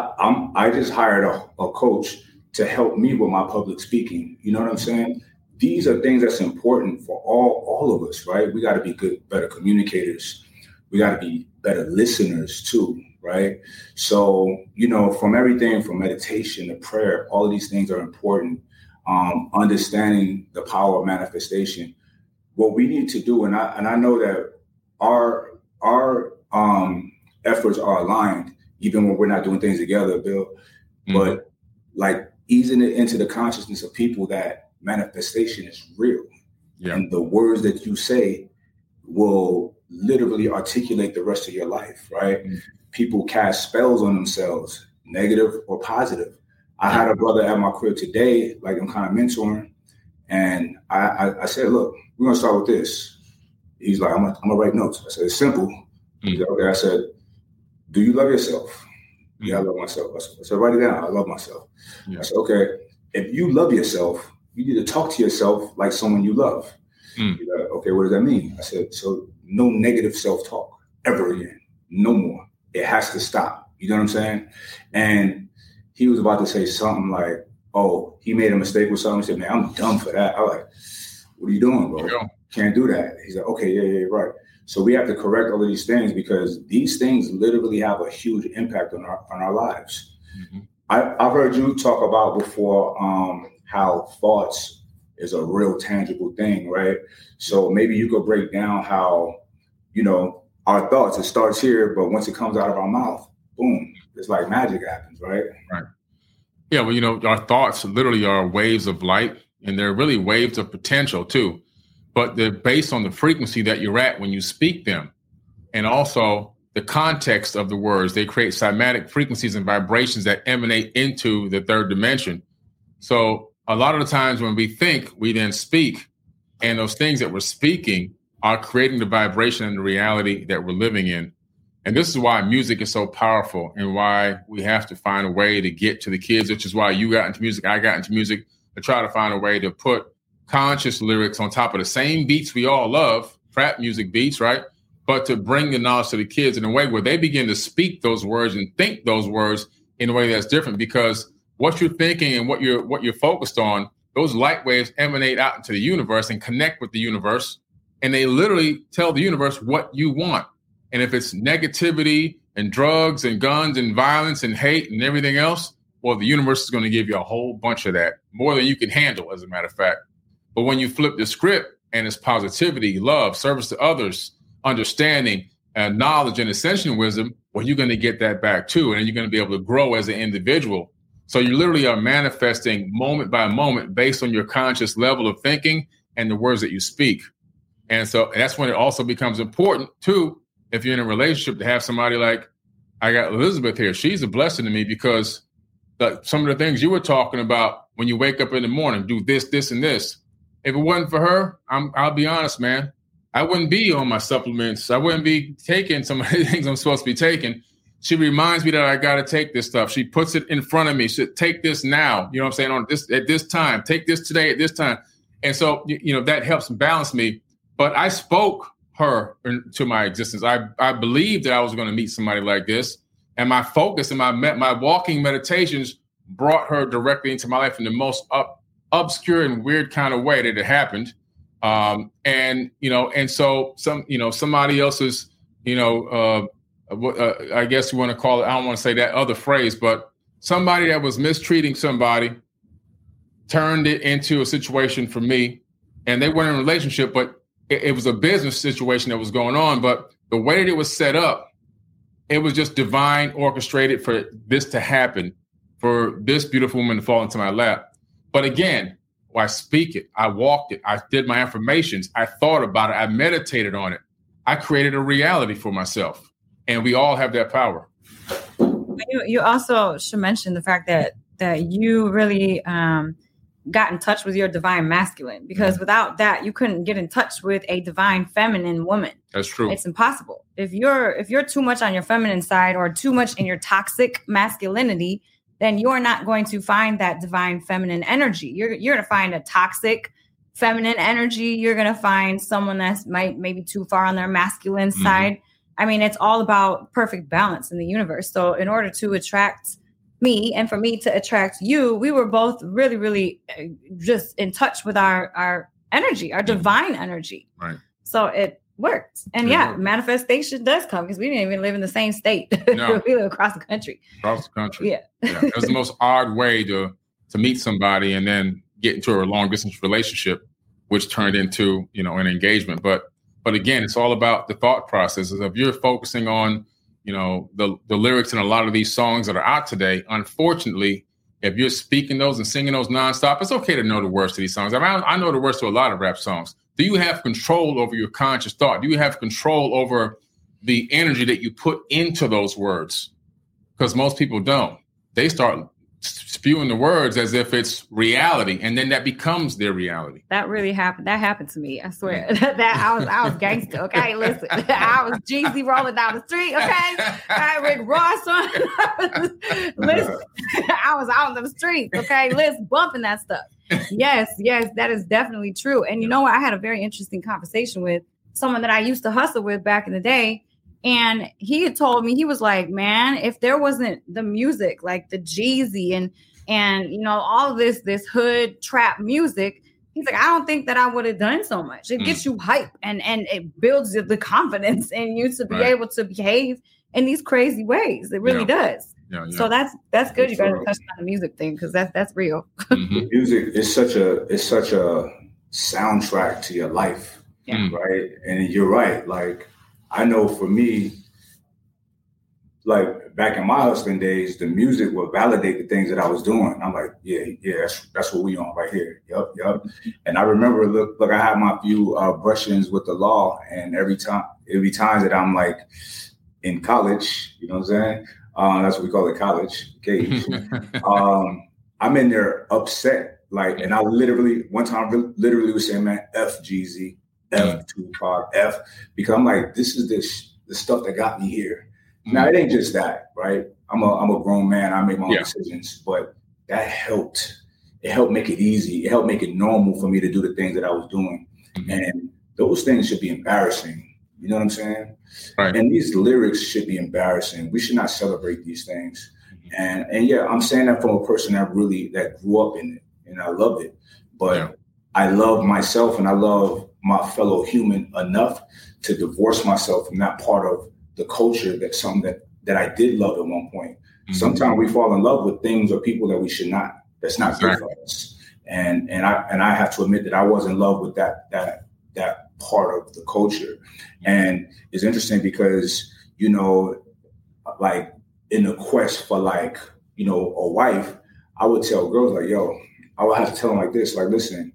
I just hired a coach to help me with my public speaking. You know what I'm saying? These are things that's important for all of us, right? We got to be better communicators. We got to be better listeners too, right? So, from everything from meditation to prayer, all of these things are important. Understanding the power of manifestation. What we need to do, and I know that our efforts are aligned, even when we're not doing things together, Bill. Mm-hmm. But like easing it into the consciousness of people that manifestation is real. Yeah. And the words that you say will literally articulate the rest of your life, right? Mm-hmm. People cast spells on themselves, negative or positive. I had a brother at my crib today, like I'm kind of mentoring, and I said, look, we're going to start with this. He's like, I'm going to write notes. I said, it's simple. Mm-hmm. He's like, okay. I said, do you love yourself? Mm-hmm. Yeah, I love myself. I said, write it down. I love myself. Yeah. I said, okay, if you love yourself, you need to talk to yourself like someone you love. Mm. He's like, okay, what does that mean? I said, so no negative self-talk ever again. No more. It has to stop. You know what I'm saying? And he was about to say something like, oh, he made a mistake with something. He said, man, I'm dumb for that. I was like, what are you doing, bro? Yeah. Can't do that. He's like, okay, yeah, right. So we have to correct all of these things, because these things literally have a huge impact on our lives. Mm-hmm. I've heard you talk about before how thoughts is a real tangible thing, right? So maybe you could break down how, our thoughts, it starts here, but once it comes out of our mouth, boom, it's like magic happens, right? Right. Yeah, well, our thoughts literally are waves of light, and they're really waves of potential too. But they're based on the frequency that you're at when you speak them. And also the context of the words. They create cymatic frequencies and vibrations that emanate into the third dimension. So a lot of the times when we think, we then speak. And those things that we're speaking are creating the vibration and the reality that we're living in. And this is why music is so powerful, and why we have to find a way to get to the kids, which is why you got into music, I got into music, to try to find a way to put conscious lyrics on top of the same beats we all love, trap music beats, right? But to bring the knowledge to the kids in a way where they begin to speak those words and think those words in a way that's different, because what you're thinking and what you're focused on, those light waves emanate out into the universe and connect with the universe. And they literally tell the universe what you want. And if it's negativity and drugs and guns and violence and hate and everything else, well, the universe is going to give you a whole bunch of that, more than you can handle, as a matter of fact. But when you flip the script and it's positivity, love, service to others, understanding, knowledge, and ascension wisdom, well, you're going to get that back too. And you're going to be able to grow as an individual. So you literally are manifesting moment by moment based on your conscious level of thinking and the words that you speak. And so that's when it also becomes important too, if you're in a relationship, to have somebody like I got Elizabeth here. She's a blessing to me, because some of the things you were talking about when you wake up in the morning, do this, this, and this. If it wasn't for her, I'll be honest, man, I wouldn't be on my supplements. I wouldn't be taking some of the things I'm supposed to be taking. She reminds me that I got to take this stuff. She puts it in front of me. She said, take this now. You know what I'm saying? On this, at this time, take this today at this time. And so, that helps balance me. But I spoke her into my existence. I believed that I was going to meet somebody like this. And my focus and my walking meditations brought her directly into my life in the most obscure and weird kind of way that it happened. And so somebody else's, I guess you want to call it, I don't want to say that other phrase, but somebody that was mistreating somebody turned it into a situation for me, and they weren't in a relationship, but it was a business situation that was going on. But the way that it was set up, it was just divine orchestrated for this to happen, for this beautiful woman to fall into my lap. But again, I speak it, I walked it, I did my affirmations, I thought about it, I meditated on it. I created a reality for myself. And we all have that power. You also should mention the fact that you really got in touch with your divine masculine, because without that, you couldn't get in touch with a divine feminine woman. That's true. It's impossible. If you're too much on your feminine side or too much in your toxic masculinity, then you're not going to find that divine feminine energy. You're going to find a toxic feminine energy. You're going to find someone that's maybe too far on their masculine side. I mean, it's all about perfect balance in the universe. So in order to attract me and for me to attract you, we were both really, really just in touch with our energy, our divine energy. Right. So it worked. And manifestation does come, because we didn't even live in the same state. No. We live across the country. Across the country. Yeah. It was the most odd way to meet somebody and then get into a long distance relationship, which turned into, an engagement. But again, it's all about the thought processes. If you're focusing on, the lyrics in a lot of these songs that are out today, unfortunately, if you're speaking those and singing those nonstop, it's okay to know the words to these songs. I know the words to a lot of rap songs. Do you have control over your conscious thought? Do you have control over the energy that you put into those words? Because most people don't. They start spewing the words as if it's reality, and then that becomes their reality. That really happened. That happened to me. I swear. That I was gangster. Okay, listen. I was Jeezy rolling down the street. Okay, I Rick Ross on. Listen, I was out on the streets. Okay, listen, bumping that stuff. Yes, that is definitely true. And you know what? I had a very interesting conversation with someone that I used to hustle with back in the day. And he had told me, he was like, man, if there wasn't the music, like the Jeezy and all of this hood trap music, he's like, I don't think that I would have done so much. It gets you hype and it builds the confidence in you to be able to behave in these crazy ways. It really does. Yeah. So that's good. You got to touch on the music thing, because that's real. Music is such a soundtrack to your life, right? And you're right. Like, I know for me, like back in my hustling days, the music would validate the things that I was doing. I'm like, yeah, that's what we on right here. Yep. And I remember, look, I had my few brush-ins with the law, and every time that I'm like in college, you know what I'm saying? That's what we call it, college. Okay. I'm in there upset, like, and I one time was saying, man, F Jeezy. F Tupac, F, because I'm like, this is the stuff that got me here. Now it ain't just that, right? I'm a grown man. I make my own decisions, but that helped. It helped make it easy. It helped make it normal for me to do the things that I was doing, and those things should be embarrassing. You know what I'm saying? Right. And these lyrics should be embarrassing. We should not celebrate these things. And I'm saying that from a person that grew up in it, and I loved it, but I love myself and I love my fellow human enough to divorce myself from that part of the culture that I did love at one point. Sometimes we fall in love with things or people that we should not. That's not good for us. And I have to admit that I was in love with that part of the culture. And it's interesting because, like in the quest for like, a wife, I would tell girls like, I would have to tell them like this, like, listen,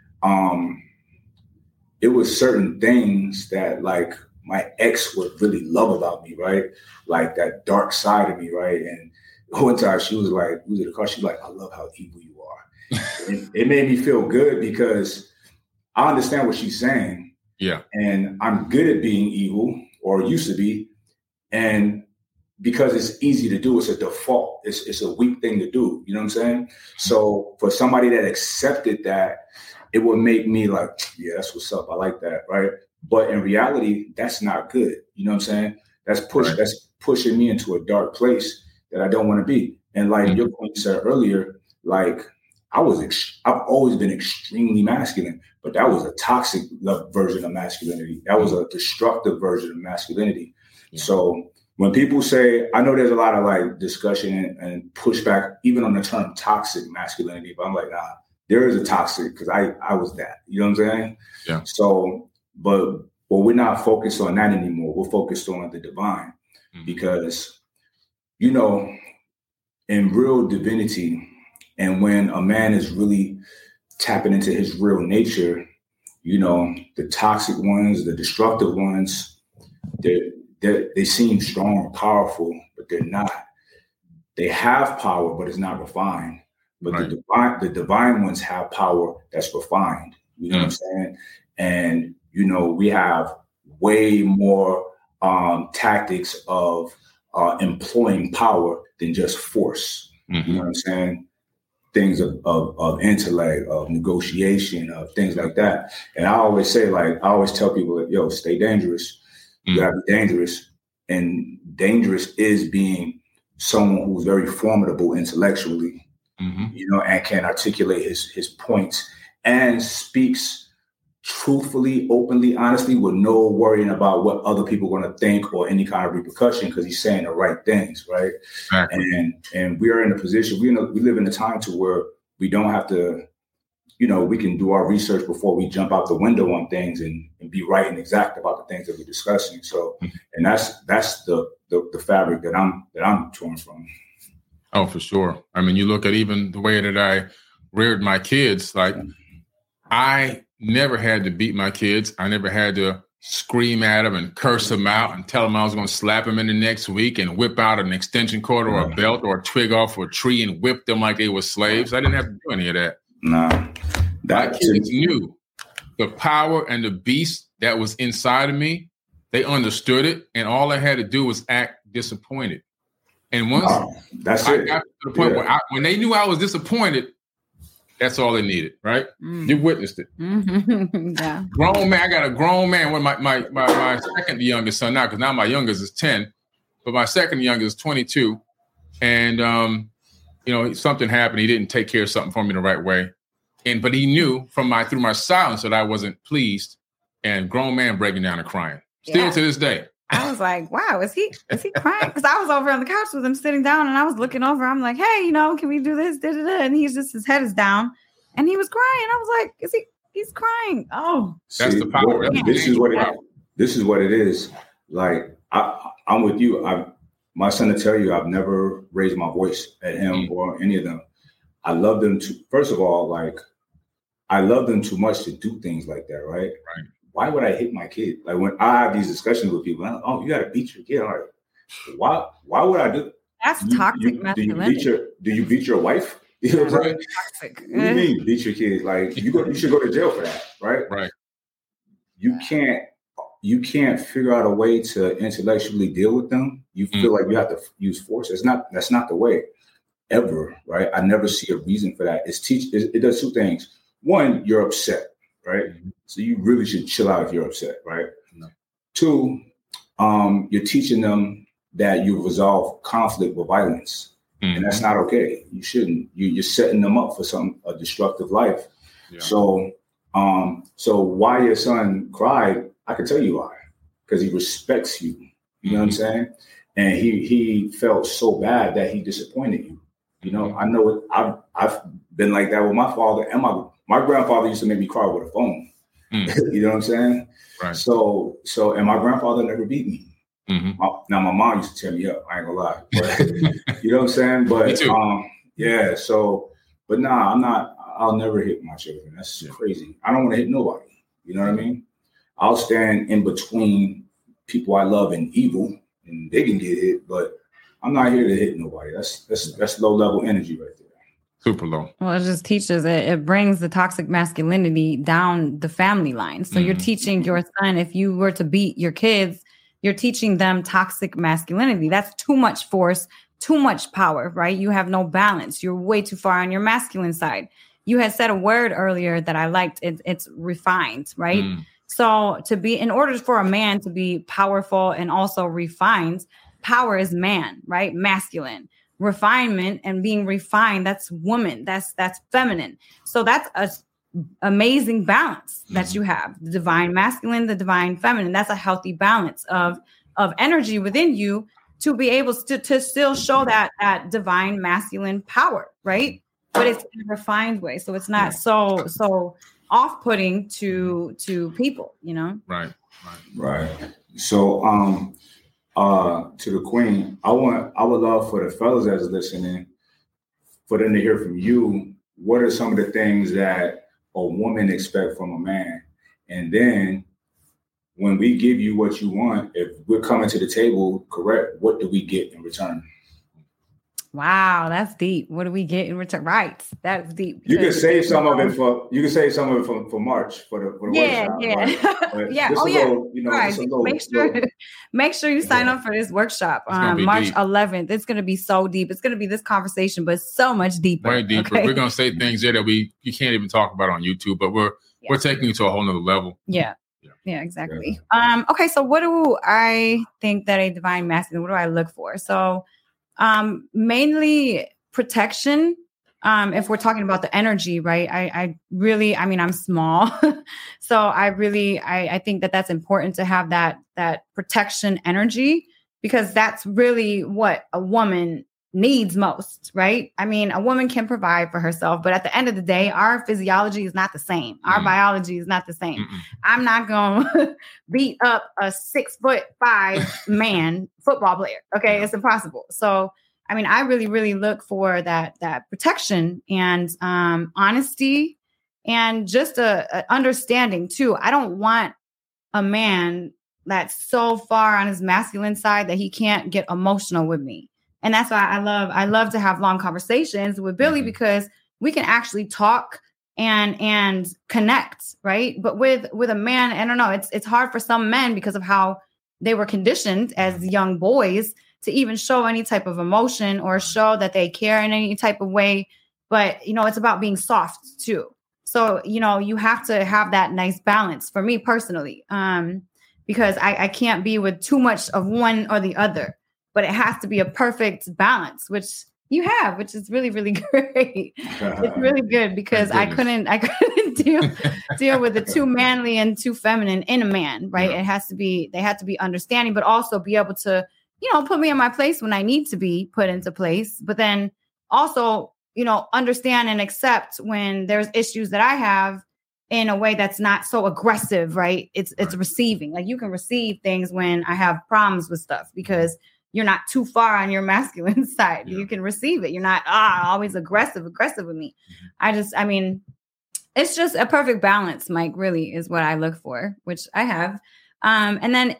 it was certain things that like my ex would really love about me, right? Like that dark side of me, right? And one time she was like, we was in the car. She's like, I love how evil you are. And it made me feel good because I understand what she's saying. Yeah. And I'm good at being evil, or used to be. And because it's easy to do, it's a default. It's a weak thing to do. You know what I'm saying? So for somebody that accepted that, it would make me like, yeah, that's what's up. I like that. Right. But in reality, that's not good. You know what I'm saying? That's pushing me into a dark place that I don't want to be. And like your point you said earlier, like I've always been extremely masculine, but that was a toxic version of masculinity. That was a destructive version of masculinity. Yeah. So when people say, I know there's a lot of like discussion and pushback, even on the term toxic masculinity, but I'm like, nah, there is a toxic because I was that. You know what I'm saying? Yeah. So, but we're not focused on that anymore. We're focused on the divine because, you know, in real divinity, and when a man is really tapping into his real nature, you know, the toxic ones, the destructive ones, they seem strong and powerful, but they're not. They have power, but it's not refined. But the divine ones have power that's refined. You know what I'm saying? And, you know, we have way more tactics of employing power than just force. You know what I'm saying? Things of intellect, of negotiation, of things like that. And I always say, like, I always tell people, like, yo, stay dangerous. You gotta be dangerous. And dangerous is being someone who's very formidable intellectually, you know, and can articulate his points and speaks truthfully, openly, honestly, with no worrying about what other people are going to think or any kind of repercussion, because he's saying the right things, right? Exactly. And we are in a position, we live in a time to where we don't have to, you know, we can do our research before we jump out the window on things and be right and exact about the things that we're discussing. So, and that's the fabric that I'm torn from. Oh, for sure. I mean, you look at even the way that I reared my kids, like I never had to beat my kids. I never had to scream at them and curse them out and tell them I was going to slap them in the next week and whip out an extension cord or a belt or a twig off a tree and whip them like they were slaves. I didn't have to do any of that. No. My kids knew the power and the beast that was inside of me. They understood it, and all I had to do was act disappointed. And once I got to the point where when they knew I was disappointed, that's all they needed, right? You witnessed it. Yeah. Grown man, I got a grown man. When my second youngest son now, because now my youngest is 10, but my second youngest is 22. And, you know, something happened. He didn't take care of something for me the right way. But he knew through my silence that I wasn't pleased. And grown man breaking down and crying. Still to this day. I was like, wow, is he crying? Because I was over on the couch with him sitting down and I was looking over. I'm like, hey, you know, can we do this? And his head is down and he was crying. I was like, he's crying. Oh, that's the power. This is what it is. Like, I'm with you. My son will tell you, I've never raised my voice at him or any of them. I love them first of all, like, I love them too much to do things like that, right? Right. Why would I hit my kid? Like when I have these discussions with people, oh, you got to beat your kid. I'm like, why would I do that? That's toxic masculinity. Do you beat your wife? You know what I'm saying? Toxic. What do you mean beat your kid? Like you should go to jail for that, right? Right. You can't figure out a way to intellectually deal with them. You feel like you have to use force. That's not the way ever, right? I never see a reason for that. It does two things. One, you're upset. Right. So you really should chill out if you're upset. Right. No. Two, you're teaching them that you resolve conflict with violence. And that's not okay. You shouldn't. You're setting them up for a destructive life. Yeah. So why your son cried, I can tell you why. Because he respects you. You know what I'm saying? And he felt so bad that he disappointed you. You know, I know I've been like that with my father and my grandfather used to make me cry with a phone. You know what I'm saying? Right. So, and my grandfather never beat me. Now my mom used to tear me up. I ain't gonna lie, but you know what I'm saying? But me too. Yeah. So, but nah, I'm not. I'll never hit my children. That's crazy. I don't want to hit nobody. You know what I mean? I'll stand in between people I love and evil, and they can get hit, but I'm not here to hit nobody. That's low level energy right there. Super low. Well, it just teaches it brings the toxic masculinity down the family line. So you're teaching your son, if you were to beat your kids, you're teaching them toxic masculinity. That's too much force, too much power, right? You have no balance. You're way too far on your masculine side. You had said a word earlier that I liked. It's refined, right? So in order for a man to be powerful and also refined, power is man, right? Masculine. Refinement and being refined, that's woman. That's feminine. So that's a amazing balance that you have. The divine masculine, the divine feminine. That's a healthy balance of energy within you to be able to still show that divine masculine power, right? But it's in a refined way. So it's not so off-putting to people, you know? Right. So to the queen, I would love for the fellas that's listening, for them to hear from you. What are some of the things that a woman expect from a man? And then when we give you what you want, if we're coming to the table correct, what do we get in return? Wow, that's deep. What do we get in return? Right, that's deep. You can save some of it for March for the workshop. But Little, right. Make sure you sign up for this workshop on March 11th. It's going to be so deep. It's going to be this conversation, but so much deeper. Way deeper. Okay? We're going to say things there that you can't even talk about on YouTube, but we're taking it to a whole nother level. Yeah, exactly. Okay, so what do I think that a divine masculine? What do I look for? So. Mainly protection. If we're talking about the energy, right? I'm small. So I think that that's important to have that protection energy, because that's really what a woman needs most, right? I mean, a woman can provide for herself, but at the end of the day, our physiology is not the same. Our biology is not the same. Mm-mm. I'm not going to beat up a 6'5" man football player. Okay. It's impossible. So, I mean, I really, really look for that protection and honesty and just a understanding too. I don't want a man that's so far on his masculine side that he can't get emotional with me. And that's why I love to have long conversations with Billy, because we can actually talk and connect, right? But with a man, I don't know, it's hard for some men because of how they were conditioned as young boys to even show any type of emotion or show that they care in any type of way. But, it's about being soft too. So, you have to have that nice balance for me personally, because I can't be with too much of one or the other. But it has to be a perfect balance, which you have, which is really, really great. It's really good, because I couldn't deal with the too manly and too feminine in a man, right? Yeah. They had to be understanding, but also be able to, put me in my place when I need to be put into place. But then also, understand and accept when there's issues that I have in a way that's not so aggressive, right? It's receiving. Like, you can receive things when I have problems with stuff, because you're not too far on your masculine side. Yeah. You can receive it. You're not always aggressive with me. Mm-hmm. It's just a perfect balance, Mike, really is what I look for, which I have. And then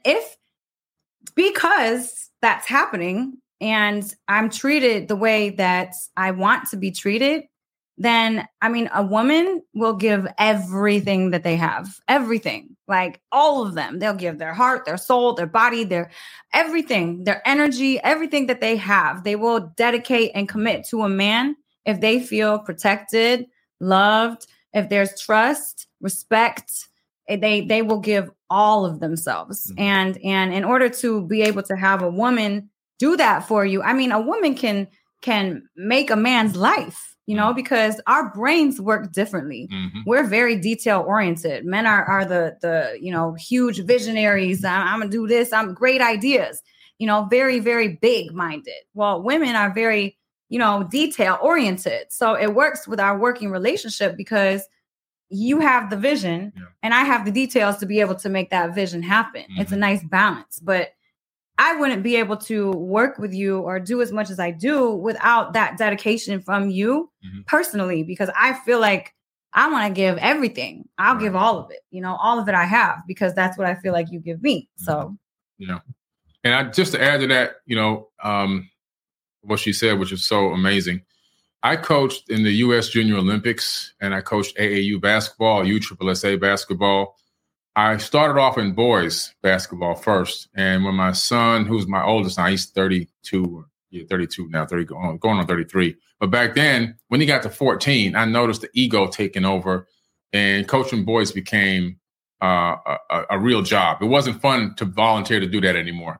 because that's happening and I'm treated the way that I want to be treated, then, a woman will give everything that they have, everything, like all of them. They'll give their heart, their soul, their body, their everything, their energy, everything that they have. They will dedicate and commit to a man if they feel protected, loved, if there's trust, respect. They will give all of themselves. Mm-hmm. And in order to be able to have a woman do that for you, a woman can make a man's life. Because our brains work differently. Mm-hmm. We're very detail oriented. Men are the huge visionaries. I'm going to do this. I'm great ideas, very, very big minded. Well, women are very, detail oriented. So it works with our working relationship, because you have the vision and I have the details to be able to make that vision happen. Mm-hmm. It's a nice balance, but I wouldn't be able to work with you or do as much as I do without that dedication from you personally, because I feel like I want to give everything. I'll give all of it, all of it I have, because that's what I feel like you give me. So, and just to add to that, what she said, which is so amazing. I coached in the U.S. Junior Olympics, and I coached AAU basketball, USSSA basketball. I started off in boys basketball first. And when my son, who's my oldest now, he's 32 now, going on 33. But back then, when he got to 14, I noticed the ego taking over, and coaching boys became a real job. It wasn't fun to volunteer to do that anymore.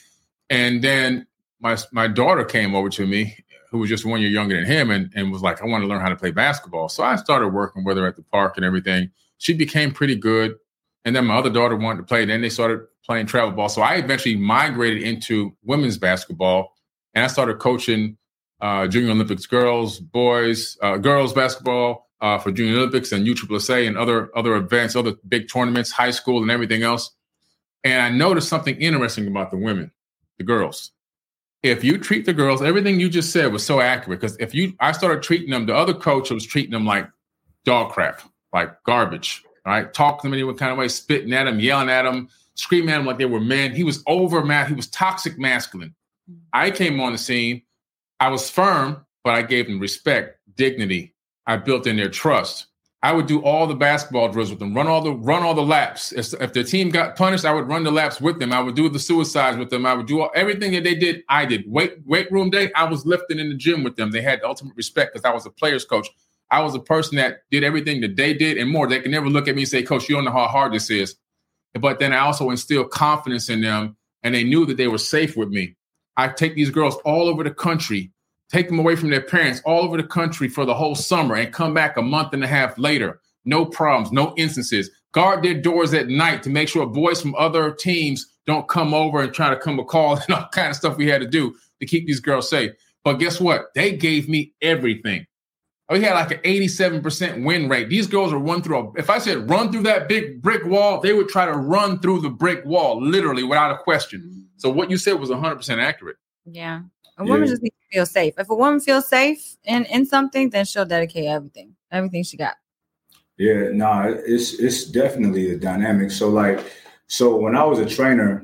And then my daughter came over to me, who was just 1 year younger than him, and was like, I want to learn how to play basketball. So I started working with her at the park and everything. She became pretty good. And then my other daughter wanted to play. Then they started playing travel ball. So I eventually migrated into women's basketball, and I started coaching Junior Olympics girls, boys, girls basketball for Junior Olympics and USSSA and other events, other big tournaments, high school and everything else. And I noticed something interesting about the women, the girls. If you treat the girls, everything you just said was so accurate. Because I started treating them, the other coach was treating them like dog crap, like garbage, right? Talking to them any kind of way, spitting at them, yelling at them, screaming at them like they were men. He was he was toxic masculine. I came on the scene. I was firm, but I gave them respect, dignity. I built in their trust. I would do all the basketball drills with them, run all the laps. If the team got punished, I would run the laps with them. I would do the suicides with them. I would do everything that they did. I did. Weight room day, I was lifting in the gym with them. They had the ultimate respect because I was a player's coach. I was a person that did everything that they did and more. They can never look at me and say, Coach, you don't know how hard this is. But then I also instilled confidence in them, and they knew that they were safe with me. I take these girls all over the country, take them away from their parents all over the country for the whole summer, and come back a month and a half later. No problems, no instances. Guard their doors at night to make sure boys from other teams don't come over and try to come a call and all kind of stuff we had to do to keep these girls safe. But guess what? They gave me everything. We had like an 87% win rate. These girls are if I said run through that big brick wall, they would try to run through the brick wall, literally, without a question. So what you said was 100% accurate. Yeah. A woman just needs to feel safe. If a woman feels safe in something, then she'll dedicate everything she got. Yeah, no, it's definitely a dynamic. So when I was a trainer,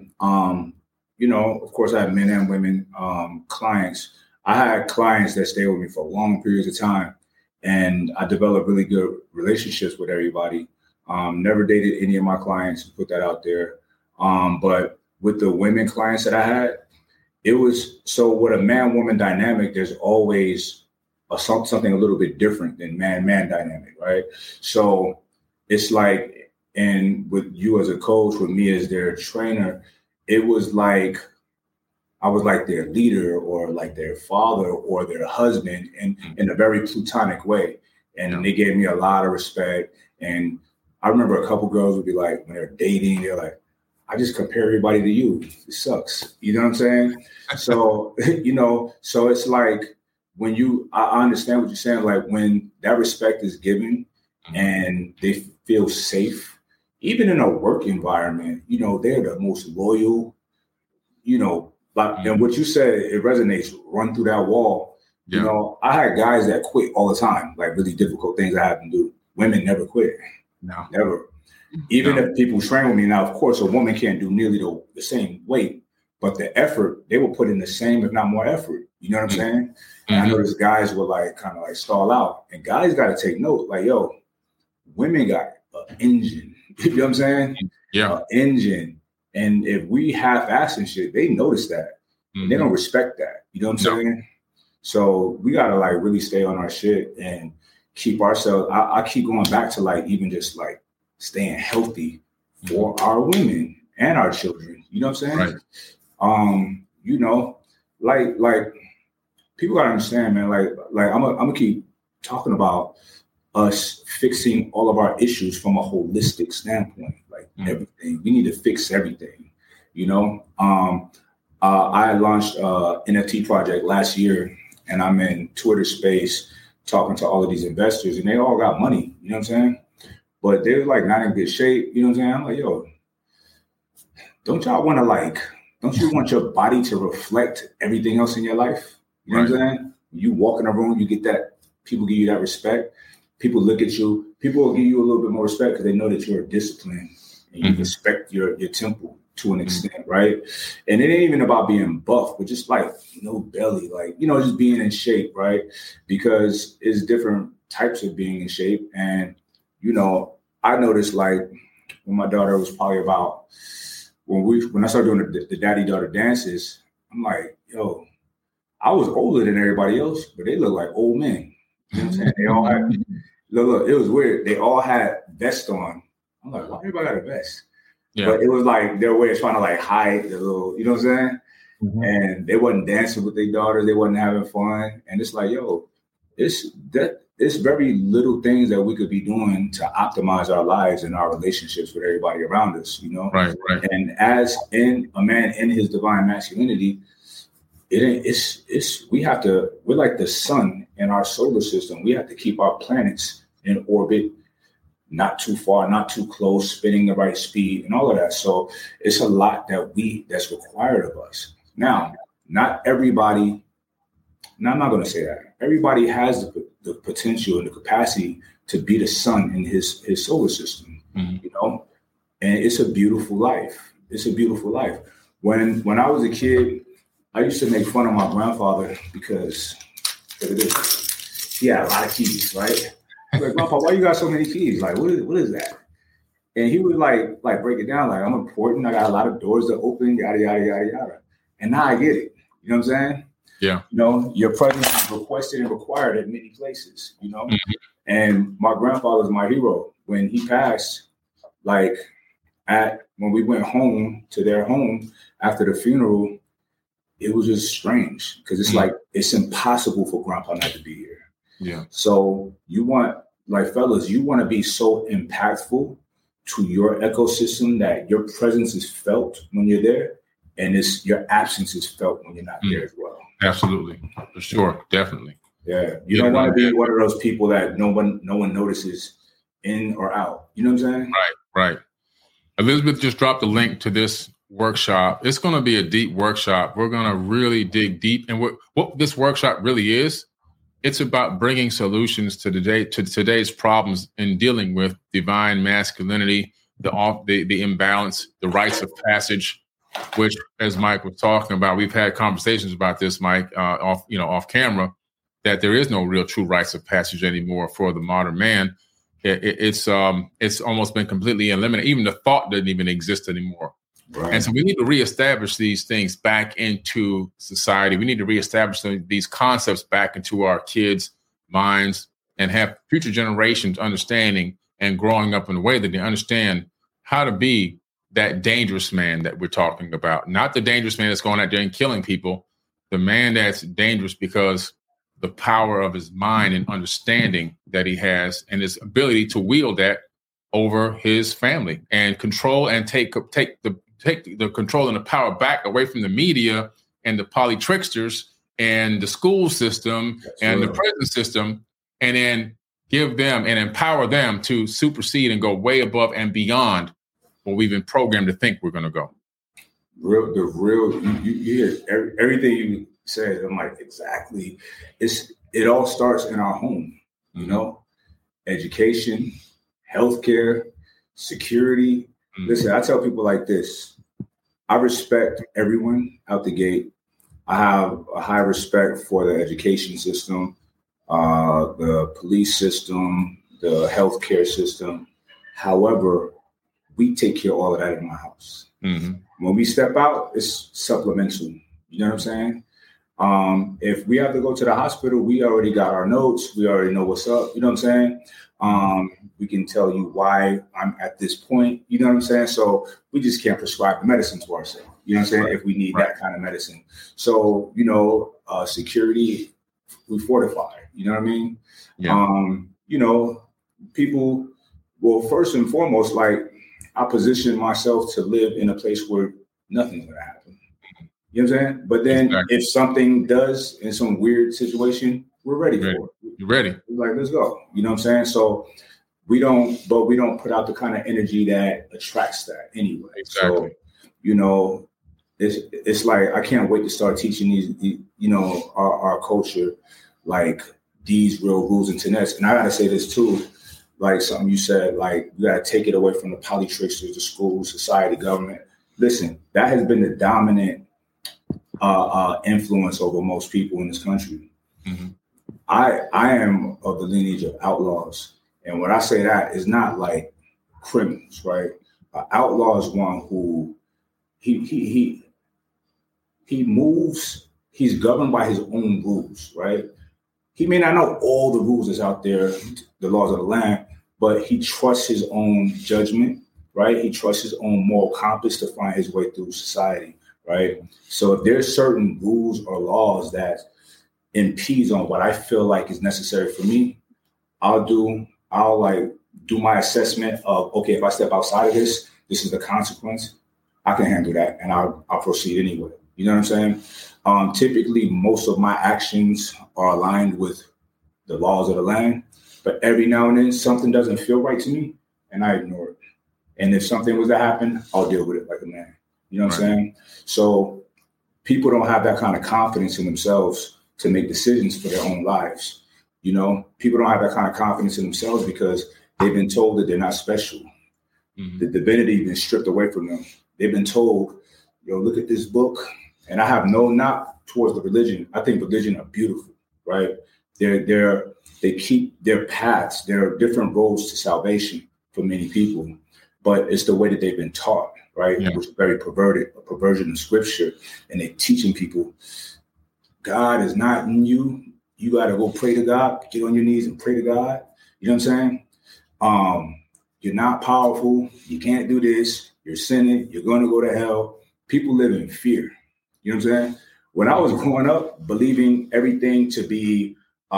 of course I had men and women clients. I had clients that stayed with me for long periods of time, and I developed really good relationships with everybody. Never dated any of my clients, put that out there. But with the women clients that I had, it was so with a man-woman dynamic, there's always something a little bit different than man-man dynamic, right? So it's like, and with you as a coach, with me as their trainer, it was like I was like their leader or like their father or their husband in a very platonic way. And they gave me a lot of respect. And I remember a couple girls would be like, when they're dating, they're like, I just compare everybody to you. It sucks. You know what I'm saying? So, so it's like when I understand what you're saying, like when that respect is given and they feel safe, even in a work environment, they're the most loyal, and what you said, it resonates, run through that wall. Yeah. I had guys that quit all the time, like really difficult things I had to do. Women never quit. No, never. Even if people train with me now, of course, a woman can't do nearly the same weight, but the effort, they will put in the same, if not more effort. You know what I'm saying? Mm-hmm. And I notice guys will kind of stall out, and guys got to take note. Like, yo, women got an engine. You know what I'm saying? Yeah, engine. And if we half-ass and shit, they notice that. Mm-hmm. And they don't respect that. You know what I'm saying? So we got to really stay on our shit and keep ourselves. I keep going back to even just staying healthy for our women and our children. You know what I'm saying? Right. People gotta understand, man. I'm gonna keep talking about us fixing all of our issues from a holistic standpoint. Everything, we need to fix everything. I launched an NFT project last year, and I'm in Twitter space talking to all of these investors, and they all got money. You know what I'm saying? But they're not in good shape. You know what I'm saying? I'm like, yo, don't y'all want to don't you want your body to reflect everything else in your life? You know what I'm saying? You walk in a room, you get that, people give you that respect. People look at you. People will give you a little bit more respect because they know that you're disciplined and you respect your temple. to an extent, right? And it ain't even about being buff, but just like no belly, like, you know, just being in shape, right? Because it's different types of being in shape. And, you know, I noticed like when my daughter was probably about, when I started doing the daddy-daughter dances, I'm like, yo, I was older than everybody else, but they look like old men. You know what I'm saying? They all had, look, it was weird. They all had vests on. I'm like, why everybody got a vest? Yeah. But it was like their way of trying to like hide the little, you know what I'm saying? Mm-hmm. And they wasn't dancing with their daughters. They wasn't having fun. And it's like, yo, it's very little things that we could be doing to optimize our lives and our relationships with everybody around us, you know? Right. And as in a man in his divine masculinity, we're like the sun in our solar system. We have to keep our planets in orbit, not too far, not too close, spinning the right speed and all of that. So it's a lot that's required of us. Now, not everybody, I'm not going to say that. Everybody has the potential and the capacity to be the sun in his solar system, you know, and it's a beautiful life. It's a beautiful life. When I was a kid, I used to make fun of my grandfather because he had a lot of keys, right? I was like, Grandpa, why you got so many keys? Like, what is that? And he would like break it down. Like, I'm important. I got a lot of doors to open, yada, yada, yada, yada. And now I get it. You know what I'm saying? Yeah. You know, your presence is requested and required at many places, you know? Mm-hmm. And my grandfather was my hero. When he passed, like when we went home to their home after the funeral, it was just strange because it's like, it's impossible for Grandpa not to be here. Yeah. So you want, like, fellas, you want to be so impactful to your ecosystem that your presence is felt when you're there, and your absence is felt when you're not there as well. Absolutely, for sure, definitely. Yeah, you don't want to be one of those people that no one notices in or out. You know what I'm saying? Right. Elizabeth just dropped a link to this workshop. It's going to be a deep workshop. We're going to really dig deep, and what this workshop really is. It's about bringing solutions to today's problems in dealing with divine masculinity, the imbalance, the rites of passage, which, as Mike was talking about, we've had conversations about this, Mike, off camera, that there is no real true rites of passage anymore for the modern man. It's almost been completely eliminated. Even the thought doesn't even exist anymore. Right. And so we need to reestablish these things back into society. We need to reestablish these concepts back into our kids' minds and have future generations understanding and growing up in a way that they understand how to be that dangerous man that we're talking about. Not the dangerous man that's going out there and killing people, the man that's dangerous because the power of his mind and understanding that he has and his ability to wield that over his family and control and take the control and the power back away from the media and the polytricksters and the school system and the prison system, and then give them and empower them to supersede and go way above and beyond what we've been programmed to think we're going to go. You hear everything you said. I'm like, exactly. It all starts in our home, you know, education, healthcare, security. Listen, I tell people like this. I respect everyone out the gate. I have a high respect for the education system, the police system, the healthcare system. However, we take care of all of that in my house. Mm-hmm. When we step out, it's supplemental. You know what I'm saying? If we have to go to the hospital, we already got our notes. We already know what's up. You know what I'm saying? We can tell you why I'm at this point. You know what I'm saying? So we just can't prescribe the medicine to ourselves. You know what I'm saying? If we need that kind of medicine. So, you know, security, we fortify. You know what I mean? Yeah. You know, people, well, first and foremost, like, I position myself to live in a place where nothing's going to happen. You know what I'm saying? But then if something does in some weird situation, we're ready for it. You're ready. We're like, let's go. You know what I'm saying? So we don't put out the kind of energy that attracts that anyway. Exactly. So, you know, it's like, I can't wait to start teaching these you know, our culture, like these real rules and tenets. And I got to say this too, like something you said, like, you got to take it away from the polytricksters, the schools, society, government. listen, that has been the dominant influence over most people in this country. Mm-hmm. I am of the lineage of outlaws. And when I say that, it's not like criminals, right? Outlaw is one who he moves, he's governed by his own rules, right? He may not know all the rules that's out there, the laws of the land, but he trusts his own judgment, right? He trusts his own moral compass to find his way through society, right? So if there's certain rules or laws that impedes on what I feel like is necessary for me, I'll do my assessment of, okay, if I step outside of this is the consequence. I can handle that, and I'll proceed anyway. You know what I'm saying? Typically, most of my actions are aligned with the laws of the land, but every now and then something doesn't feel right to me, and I ignore it. And if something was to happen, I'll deal with it like a man. You know what I'm saying? So people don't have that kind of confidence in themselves to make decisions for their own lives. You know, people don't have that kind of confidence in themselves because they've been told that they're not special. Mm-hmm. The divinity has been stripped away from them. They've been told, look at this book. And I have no knock towards the religion. I think religion are beautiful, right? They keep their paths. There are different roads to salvation for many people, but it's the way that they've been taught, right? Yeah. Which is very perverted, a perversion of scripture. And they're teaching people, God is not in you. You got to go pray to God, get on your knees and pray to God. You know what I'm saying? You're not powerful. You can't do this. You're sinning. You're going to go to hell. People live in fear. You know what I'm saying? When I was growing up, believing everything to be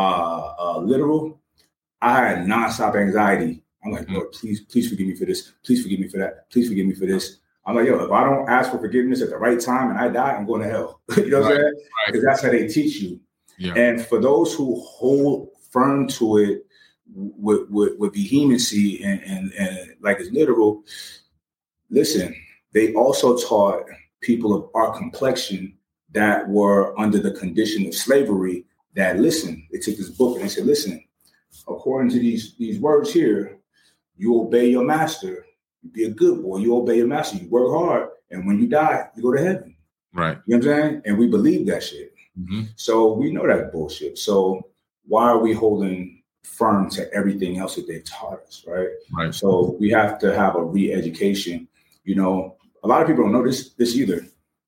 literal, I had nonstop anxiety. I'm like, Lord, please forgive me for this. Please forgive me for that. Please forgive me for this. I'm like, if I don't ask for forgiveness at the right time and I die, I'm going to hell. You know what I'm saying? Because that's how they teach you. Yeah. And for those who hold firm to it with vehemency and like it's literal, listen, they also taught people of our complexion that were under the condition of slavery that, listen, they took this book and they said, listen, according to these words here, you obey your master, you be a good boy, you obey your master, you work hard, and when you die, you go to heaven. Right. You know what I'm saying? And we believe that shit. Mm-hmm. So we know that's bullshit. So why are we holding firm to everything else that they've taught us, right? Right. So we have to have a re-education. A lot of people don't know this either.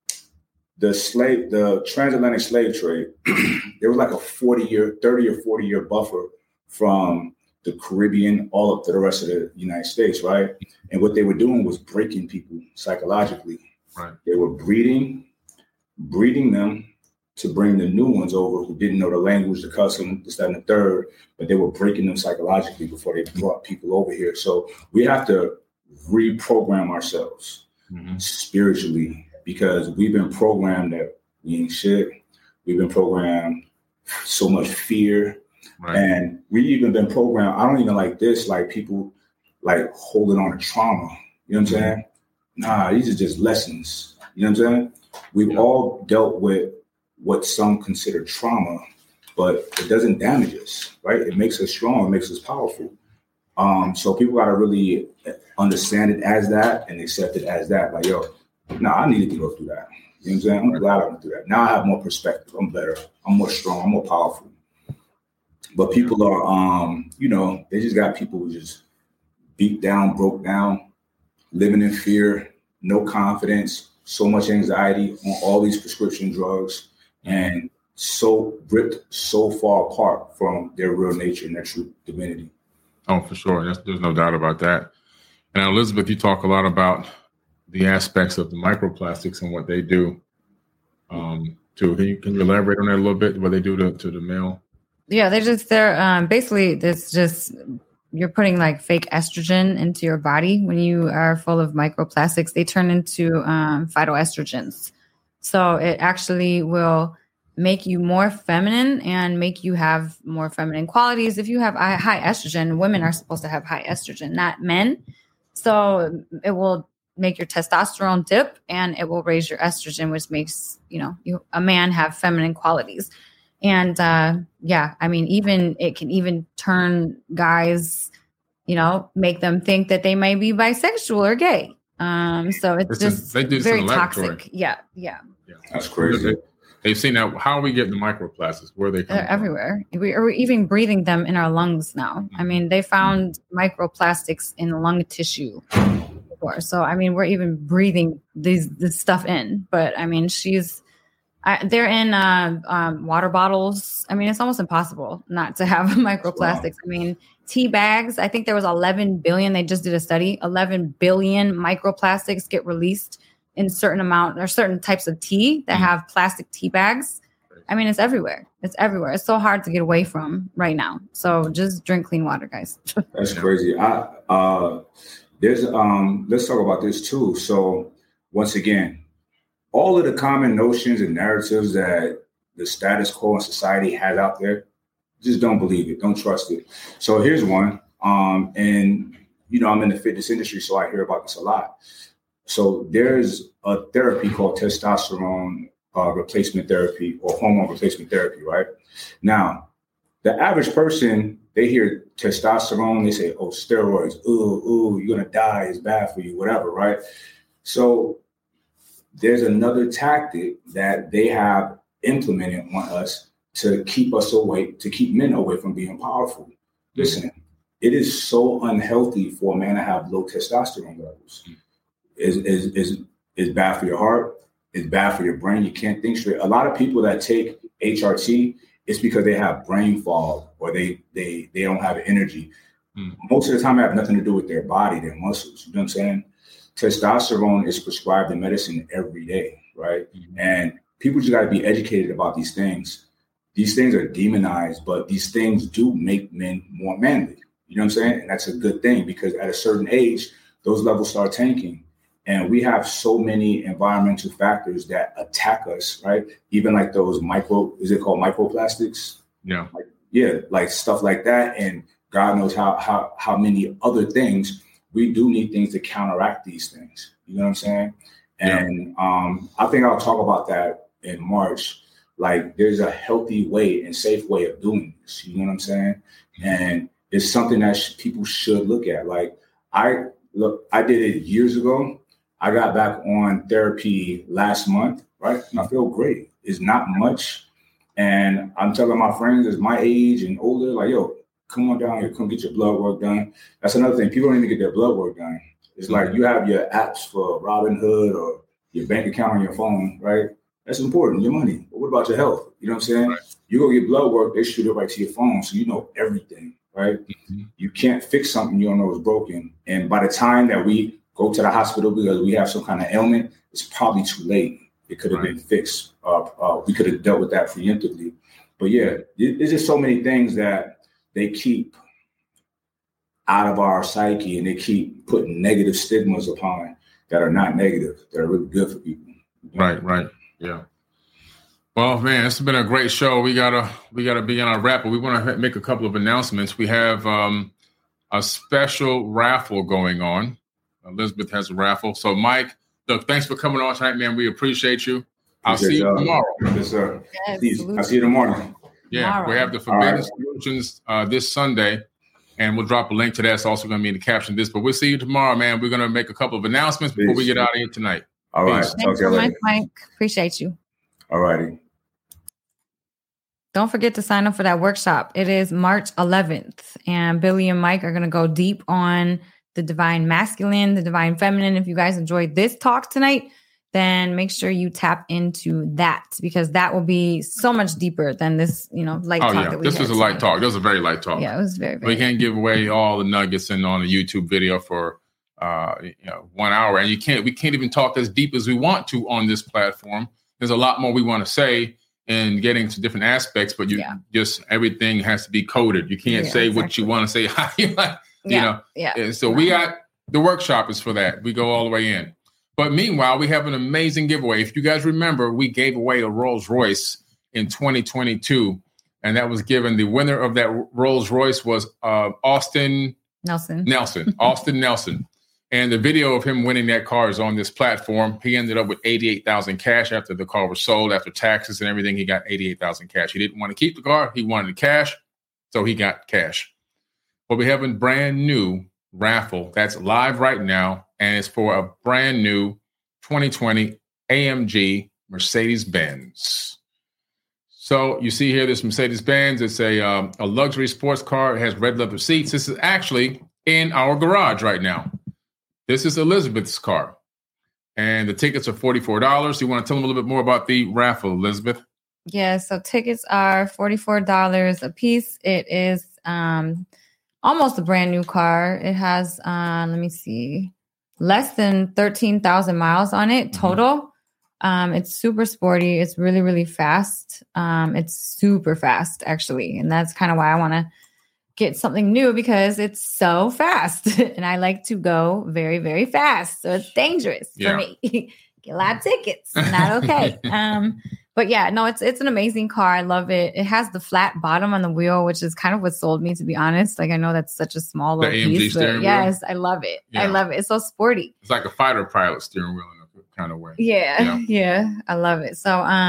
The transatlantic slave trade, there was like a 30 or 40 year buffer from the Caribbean all up to the rest of the United States, right? And what they were doing was breaking people psychologically. Right. They were breeding them to bring the new ones over who didn't know the language, the custom, this, that, and the third, but they were breaking them psychologically before they brought people over here. So we have to reprogram ourselves spiritually, because we've been programmed that we ain't shit. We've been programmed so much fear. Right. And we've even been programmed, I don't even like this, like people like holding on to trauma. You know what I'm saying? Nah, these are just lessons. You know what I'm saying? We've all dealt with what some consider trauma, but it doesn't damage us, right? It makes us strong, it makes us powerful. So people got to really understand it as that and accept it as that. Like, I needed to go through that. You know what I'm saying? I'm glad I went through that. Now I have more perspective. I'm better. I'm more strong. I'm more powerful. But people are, they just got people who just beat down, broke down, living in fear, no confidence, so much anxiety on all these prescription drugs, and so ripped so far apart from their real nature and their true divinity. Oh, for sure. There's no doubt about that. And Elizabeth, you talk a lot about the aspects of the microplastics and what they do too. Can you elaborate on that a little bit, what they do to the male? Yeah, basically it's just, you're putting like fake estrogen into your body. When you are full of microplastics, they turn into phytoestrogens. So it actually will make you more feminine and make you have more feminine qualities. If you have high estrogen, women are supposed to have high estrogen, not men. So it will make your testosterone dip and it will raise your estrogen, which makes, a man have feminine qualities. And it can even turn guys, make them think that they may be bisexual or gay. So it's just very toxic. Yeah. That's crazy. They've seen that. How are we getting the microplastics? Where are they coming from? Everywhere. We're even breathing them in our lungs now. I mean, they found microplastics in lung tissue before. So, I mean, we're even breathing this stuff in. But, I mean, they're in water bottles. I mean, it's almost impossible not to have microplastics. Wow. I mean, tea bags, I think there was 11 billion. They just did a study. 11 billion microplastics get released in certain amount or certain types of tea that have plastic tea bags. I mean, it's everywhere. It's everywhere. It's so hard to get away from right now. So just drink clean water, guys. That's crazy. Let's talk about this too. So once again, all of the common notions and narratives that the status quo in society has out there, just don't believe it. Don't trust it. So here's one. And, I'm in the fitness industry, so I hear about this a lot. So there's a therapy called testosterone replacement therapy or hormone replacement therapy, right? Now, the average person, they hear testosterone, they say, oh, steroids, ooh, you're going to die, it's bad for you, whatever, right? So there's another tactic that they have implemented on us to keep us away, to keep men away from being powerful. Listen, it is so unhealthy for a man to have low testosterone levels. Is bad for your heart. It's bad for your brain. You can't think straight. A lot of people that take HRT, it's because they have brain fog or they don't have energy. Most of the time, it has nothing to do with their body, their muscles. You know what I'm saying? Testosterone is prescribed in medicine every day, right? And people just got to be educated about these things. These things are demonized, but these things do make men more manly. You know what I'm saying? And that's a good thing because at a certain age, those levels start tanking. And we have so many environmental factors that attack us, right? Even like those is it called microplastics? Yeah. Like stuff like that. And God knows how many other things. We do need things to counteract these things. You know what I'm saying? And I think I'll talk about that in March. Like there's a healthy way and safe way of doing this. You know what I'm saying? And it's something that people should look at. Like I did it years ago. I got back on therapy last month, right? And I feel great. It's not much. And I'm telling my friends that's my age and older, like, yo, come on down here, come get your blood work done. That's another thing. People don't even get their blood work done. It's like you have your apps for Robinhood or your bank account on your phone, right? That's important, your money. But what about your health? You know what I'm saying? Right. You go get blood work, they shoot it right to your phone. So you know everything, right? You can't fix something you don't know is broken. And by the time that we go to the hospital because we have some kind of ailment, it's probably too late. It could have been fixed. We could have dealt with that preemptively. But yeah, there's just so many things that they keep out of our psyche and they keep putting negative stigmas upon that are not negative, that are really good for people. Right. Yeah. Well, man, it's been a great show. We gotta be on our wrap, but we want to make a couple of announcements. We have a special raffle going on. Elizabeth has a raffle. So, Mike, look, thanks for coming on tonight, man. We appreciate you. I'll see you tomorrow. Yes, sir. Yes, I'll see you tomorrow. Yeah, tomorrow. We have the Forbidden Solutions this Sunday, and we'll drop a link to that. It's also going to be in the caption of this. But we'll see you tomorrow, man. We're going to make a couple of announcements before we get out of here tonight. All right. Thanks so much, Mike. Appreciate you. All righty. Don't forget to sign up for that workshop. It is March 11th, and Billy and Mike are going to go deep on the divine masculine, the divine feminine. If you guys enjoyed this talk tonight, then make sure you tap into that because that will be so much deeper than this, light talk. That we this was a light talk. This was a very light talk. Yeah, it was very, very We can't give away all the nuggets on a YouTube video for 1 hour, and we can't even talk as deep as we want to on this platform. There's a lot more we want to say and getting to different aspects, but just everything has to be coded. You can't say what you want to say. How you like. So we got the workshop is for that. We go all the way in. But meanwhile, we have an amazing giveaway. If you guys remember, we gave away a Rolls Royce in 2022, and that was given. The winner of that Rolls Royce was Austin Nelson. Austin Nelson. And the video of him winning that car is on this platform. He ended up with $88,000 cash after the car was sold, after taxes and everything. He got $88,000 cash. He didn't want to keep the car. He wanted the cash, so he got cash. But we have a brand new raffle that's live right now and it's for a brand new 2020 AMG Mercedes-Benz. So you see here, this Mercedes-Benz. It's a luxury sports car. It has red leather seats. This is actually in our garage right now. This is Elizabeth's car. And the tickets are $44. You want to tell them a little bit more about the raffle, Elizabeth? Yeah, so tickets are $44 a piece. It is almost a brand new car. It has, less than 13,000 miles on it total. It's super sporty. It's really, really fast. It's super fast, actually. And that's kind of why I want to get something new, because it's so fast. And I like to go very, very fast. So it's dangerous for me. Get a lot of tickets. Not okay. But yeah, no, it's an amazing car. I love it. It has the flat bottom on the wheel, which is kind of what sold me, to be honest. Like, I know that's such a small little piece, but yes, I love it. Yeah. I love it. It's so sporty. It's like a fighter pilot steering wheel in a kind of way. Yeah. I love it.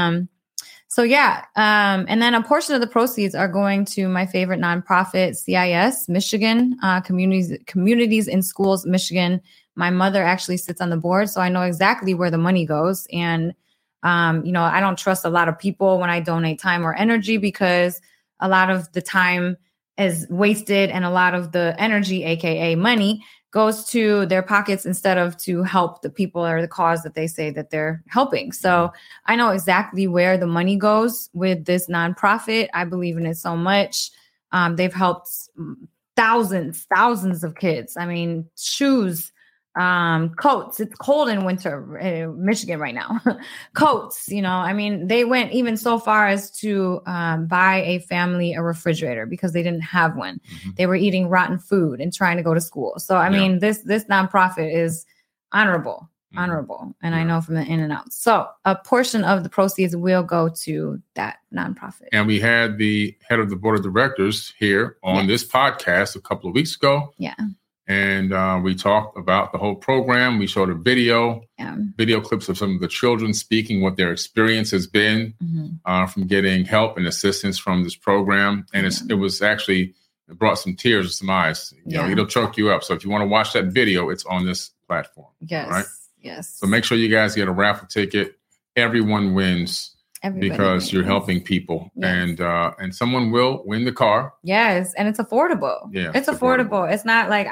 And then a portion of the proceeds are going to my favorite nonprofit, CIS Michigan, Communities in Schools Michigan. My mother actually sits on the board, so I know exactly where the money goes. And I don't trust a lot of people when I donate time or energy, because a lot of the time is wasted and a lot of the energy, aka money, goes to their pockets instead of to help the people or the cause that they say that they're helping. So I know exactly where the money goes with this nonprofit. I believe in it so much. They've helped thousands of kids. I mean, shoes, coats. It's cold in winter in Michigan right now. Coats, they went even so far as to buy a family a refrigerator because they didn't have one. Mm-hmm. They were eating rotten food and trying to go to school. So, I mean, this nonprofit is honorable. And I know from the in and out. So a portion of the proceeds will go to that nonprofit. And we had the head of the board of directors here on this podcast a couple of weeks ago. Yeah. And we talked about the whole program. We showed a video clips of some of the children speaking what their experience has been from getting help and assistance from this program. And it brought some tears to some eyes. It'll choke you up. So if you want to watch that video, it's on this platform. Yes. Right? Yes. So make sure you guys get a raffle ticket. Everyone wins. Because you're helping people, and someone will win the car. Yes, and it's affordable. Yeah, it's affordable. It's not like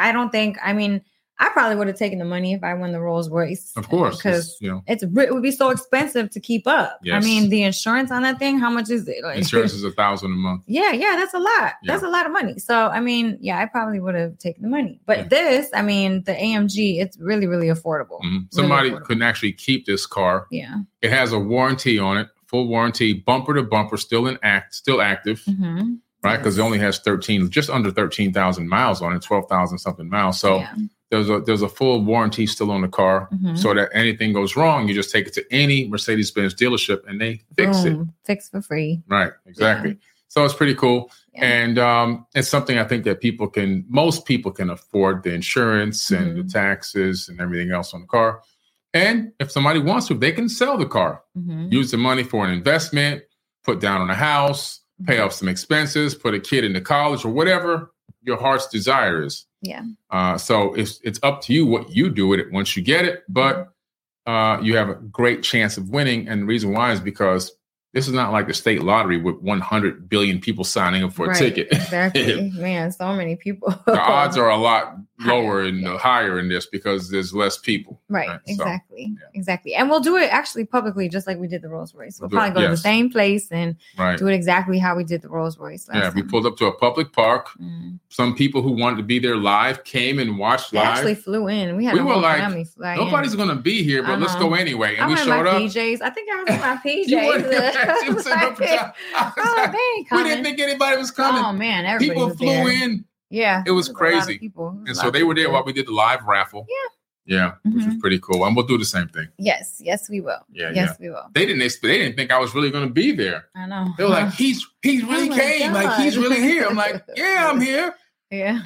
I probably would have taken the money if I won the Rolls Royce. Of course, because it would be so expensive to keep up. Yes. I mean, the insurance on that thing, how much is it? Like, insurance is $1,000 a month. Yeah, that's a lot. Yeah. That's a lot of money. So, I probably would have taken the money. But this, the AMG, it's really, really affordable. Mm-hmm. Somebody couldn't actually keep this car. Yeah. It has a warranty on it. Full warranty, bumper to bumper, still active, right? Because it only has just under 13,000 miles on it, 12,000 something miles. So there's a full warranty still on the car, so that anything goes wrong, you just take it to any Mercedes-Benz dealership and they fix it. Fix for free. Right, exactly. Yeah. So it's pretty cool. Yeah. And it's something I think that most people can afford, the insurance and the taxes and everything else on the car. And if somebody wants to, they can sell the car, use the money for an investment, put down on a house, pay off some expenses, put a kid into college or whatever your heart's desire is. Yeah. So it's up to you what you do with it once you get it, but you have a great chance of winning. And the reason why is because this is not like the state lottery with 100 billion people signing up for a ticket. Exactly. Man, so many people. The odds are a lot lower and higher in this because there's less people. Right. Exactly. So, exactly. And we'll do it actually publicly, just like we did the Rolls Royce. We'll probably go to the same place and do it exactly how we did the Rolls Royce last time. We pulled up to a public park. Some people who wanted to be there live came and watched live. Actually flew in. We were like, nobody's going to be here, but let's go anyway. And we showed up. PJs. I think I was in my PJs. We didn't think anybody was coming. Oh man, everybody people flew in. Yeah, it was crazy. And so they were there while we did the live raffle. Yeah, which was pretty cool. And we'll do the same thing. Yes, we will. We will. They didn't think I was really going to be there. I know. They were like, he's really came. God. Like he's really here. I'm like, yeah, I'm here. Yeah,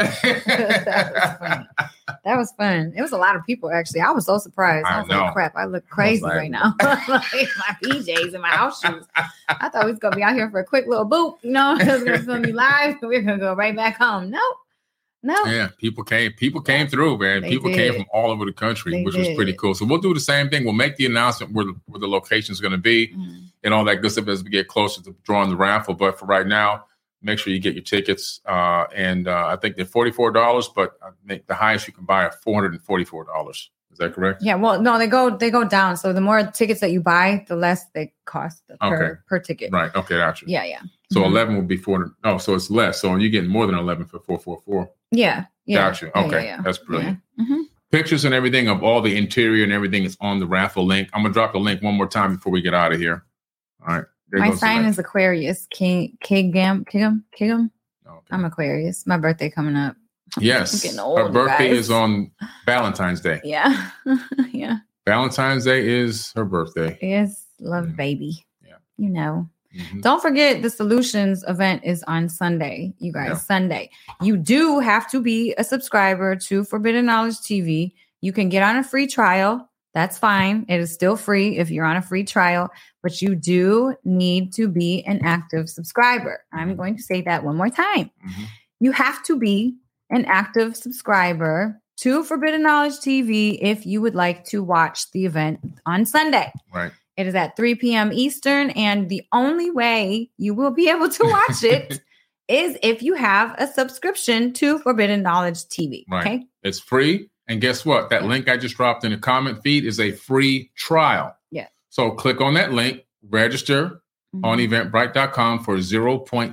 that was fun. It was a lot of people, actually. I was so surprised. I was like, crap, I look crazy right now. Like my PJs and my house shoes. I thought we was going to be out here for a quick little boop. It was going to film me live. We we're going to go right back home. Nope. No. Yeah, people came through, man. People came from all over the country, which was pretty cool. So we'll do the same thing. We'll make the announcement where the location is going to be and all that good stuff as we get closer to drawing the raffle. But for right now, make sure you get your tickets. And I think they're $44, but I think the highest you can buy are $444. Is that correct? Yeah. Well, no, they go down. So the more tickets that you buy, the less they cost per ticket. Right. Okay. Gotcha. Yeah. So 11 would be 400. Oh, so it's less. So you're getting more than 11 for 444. Yeah. Gotcha. Okay. Yeah. That's brilliant. Yeah. Mm-hmm. Pictures and everything of all the interior and everything is on the raffle link. I'm going to drop the link one more time before we get out of here. All right. My sign is Aquarius. Kigam. Okay. I'm Aquarius. My birthday coming up. Yes. I'm getting old, her birthday guys. is on Valentine's Day. Yeah. Yeah. Valentine's Day is her birthday. Yes. Love baby. Yeah. You know. Mm-hmm. Don't forget the Solutions event is on Sunday, you guys. Yeah. Sunday. You do have to be a subscriber to Forbidden Knowledge TV. You can get on a free trial. That's fine. It is still free if you're on a free trial, but you do need to be an active subscriber. I'm going to say that one more time. Mm-hmm. You have to be an active subscriber to Forbidden Knowledge TV if you would like to watch the event on Sunday. Right. It is at 3 p.m. Eastern, and the only way you will be able to watch it is if you have a subscription to Forbidden Knowledge TV. Right. Okay. It's free. And guess what? That link I just dropped in the comment feed is a free trial. Yeah. So click on that link, register on eventbrite.com for $0.00.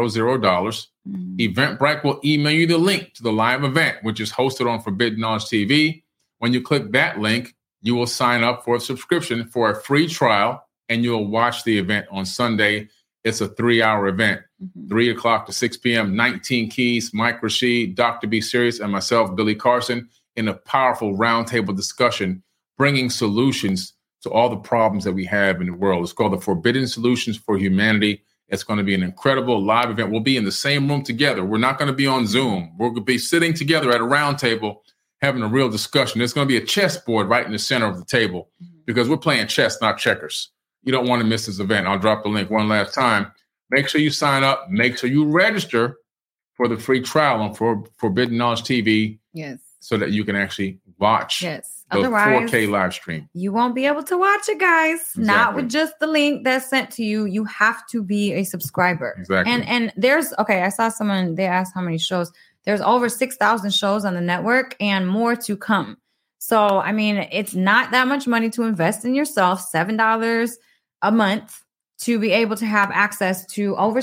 Eventbrite will email you the link to the live event, which is hosted on Forbidden Knowledge TV. When you click that link, you will sign up for a subscription for a free trial, and you'll watch the event on Sunday. It's a 3-hour event, 3 o'clock to 6 p.m., 19 Keys, Mike Rashid, Dr. B. Serious, and myself, Billy Carson, in a powerful roundtable discussion, bringing solutions to all the problems that we have in the world. It's called the Forbidden Solutions for Humanity. It's going to be an incredible live event. We'll be in the same room together. We're not going to be on Zoom. We're going to be sitting together at a round table, having a real discussion. There's going to be a chessboard right in the center of the table because we're playing chess, not checkers. You don't want to miss this event. I'll drop the link one last time. Make sure you sign up. Make sure you register for the free trial on Forbidden Knowledge TV. Yes. So that you can actually watch the Otherwise, 4K live stream. You won't be able to watch it, guys. Exactly. Not with just the link that's sent to you. You have to be a subscriber. Exactly. And there's, I saw someone, they asked how many shows. There's over 6,000 shows on the network and more to come. So, I mean, it's not that much money to invest in yourself, $7 a month to be able to have access to over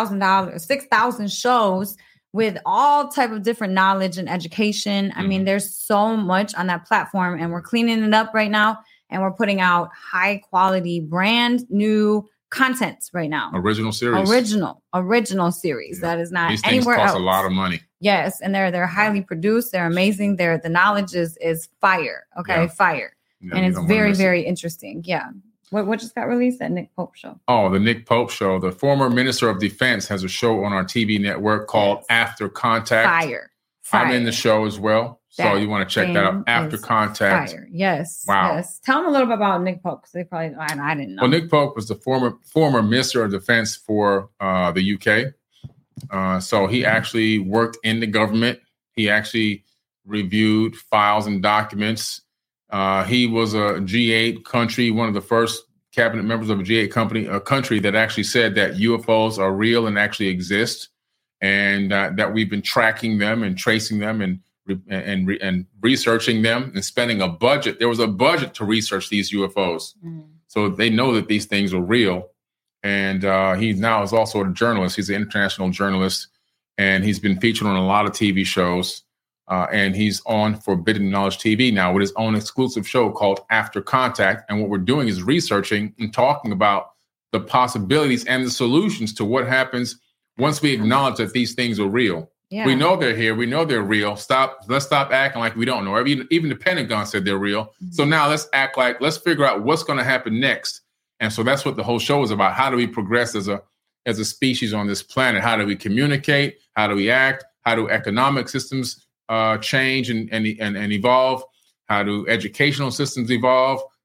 $6,000 shows with all type of different knowledge and education. I mean, there's so much on that platform, and we're cleaning it up right now, and we're putting out high quality, brand new content right now. Original series. Yeah. That is not These things anywhere cost else. a lot of money. Yes, and they're highly produced. They're amazing. The knowledge is fire. Okay, fire, and it's very, very interesting. Yeah. What just got released? That Nick Pope show. Oh, the Nick Pope show. The former Minister of Defense has a show on our TV network called After Contact. Fire. I'm in the show as well. So you want to check that out. After Contact. Fire. Yes. Wow. Yes. Tell them a little bit about Nick Pope, because they probably I didn't know. Well, Nick Pope was the former Minister of Defense for the UK. So he actually worked in the government. He actually reviewed files and documents. He was a G8 country, one of the first cabinet members of a G8 country that actually said that UFOs are real and actually exist, and that we've been tracking them and tracing them and researching them and spending a budget. There was a budget to research these UFOs. So they know that these things are real. And he now is also a journalist. He's an international journalist, and he's been featured on a lot of TV shows. And he's on Forbidden Knowledge TV now with his own exclusive show called After Contact. And what we're doing is researching and talking about the possibilities and the solutions to what happens once we acknowledge that these things are real. Yeah. We know they're here. We know they're real. Let's stop acting like we don't know. Even the Pentagon said they're real. Mm-hmm. So now let's figure out what's going to happen next. And so that's what the whole show is about. How do we progress as a species on this planet? How do we communicate? How do we act? How do economic systems change and evolve? How do educational systems evolve?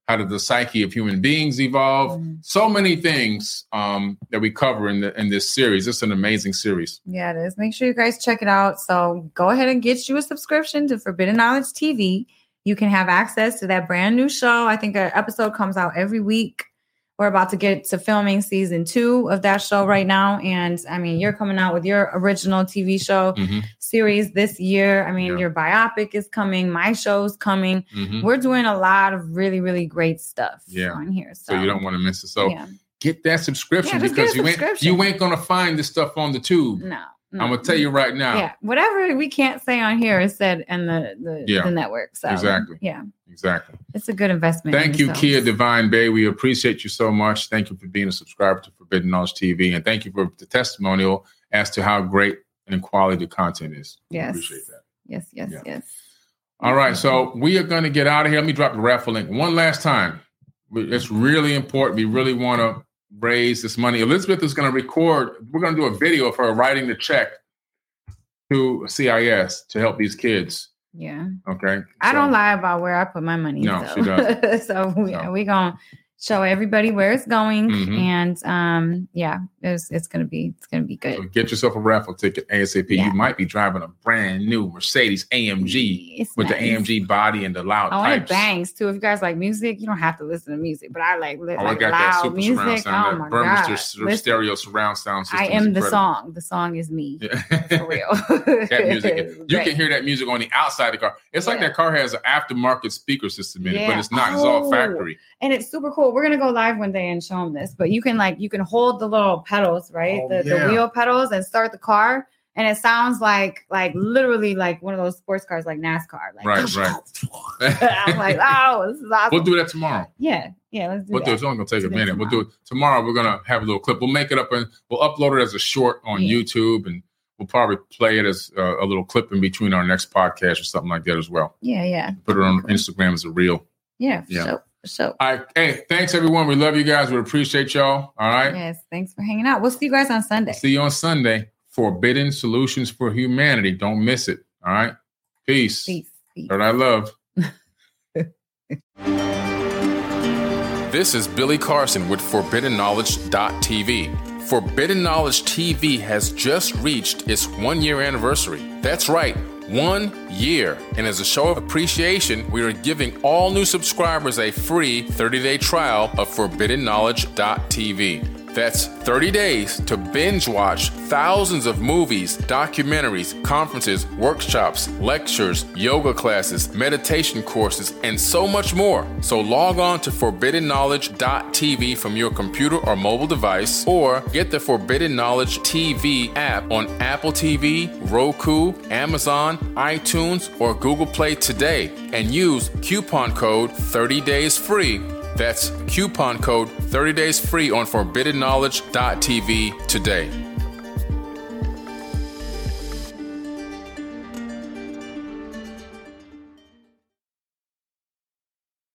how did the psyche of human beings evolve? So many things that we cover in this series. It's an amazing series. Yeah, it is. Make sure you guys check it out. So go ahead and get you a subscription to Forbidden Knowledge TV. You can have access to that brand new show. I think an episode comes out every week. We're about to get to filming season 2 of that show right now. And I mean, you're coming out with your original TV show series this year. I mean, your biopic is coming. My show's coming. We're doing a lot of really, really great stuff on here. So you don't want to miss it. So get that subscription because you ain't going to find this stuff on the tube. No. I'm going to tell you right now. Yeah. Whatever we can't say on here is said in the network. So exactly. Yeah. Exactly. It's a good investment. Thank you, Kia Divine Bay. We appreciate you so much. Thank you for being a subscriber to Forbidden Knowledge TV. And thank you for the testimonial as to how great and quality the content is. Yes. We appreciate that. Yes. All right. So we are going to get out of here. Let me drop the raffle link one last time. It's really important. We really want to raise this money. Elizabeth is going to record. We're going to do a video of her writing the check to CIS to help these kids. Yeah. Okay. I don't lie about where I put my money. No, she doesn't. So we're going to show everybody where it's going. And it's going to be good. So get yourself a raffle ticket ASAP. Yeah. You might be driving a brand new Mercedes AMG with the AMG body and the loud pipes. I want it bangs too. If you guys like music, you don't have to listen to music, but I like I got that super music. Surround sound, that Burmester stereo surround sound system. I am the song. The song is me. Yeah. For real. That music. You can hear that music on the outside of the car. It's like that car has an aftermarket speaker system in it, but it's not. It's all factory. And it's super cool. We're gonna go live one day and show them this. But you can hold the little pedals, right? The wheel pedals, and start the car, and it sounds like literally like one of those sports cars, like NASCAR. Like, right. I'm like, oh, this is awesome. We'll do that tomorrow. Yeah, let's do that. It's only gonna take a minute. We'll do it tomorrow. We're gonna have a little clip. We'll make it up and we'll upload it as a short on YouTube, and we'll probably play it as a little clip in between our next podcast or something like that as well. Yeah. Put it on Instagram as a reel. Yeah. So, all right. Hey, thanks everyone. We love you guys. We appreciate y'all. All right. Yes. Thanks for hanging out. We'll see you guys on Sunday. See you on Sunday. Forbidden Solutions for Humanity. Don't miss it. All right. Peace. That I love. This is Billy Carson with ForbiddenKnowledge.tv. Forbidden Knowledge TV has just reached its 1-year anniversary. That's right. 1 year. And as a show of appreciation, we are giving all new subscribers a free 30-day trial of ForbiddenKnowledge.tv. That's 30 days to binge watch thousands of movies, documentaries, conferences, workshops, lectures, yoga classes, meditation courses, and so much more. So log on to ForbiddenKnowledge.tv from your computer or mobile device, or get the Forbidden Knowledge TV app on Apple TV, Roku, Amazon, iTunes, or Google Play today and use coupon code 30daysfree. That's coupon code 30daysfree on ForbiddenKnowledge.tv today.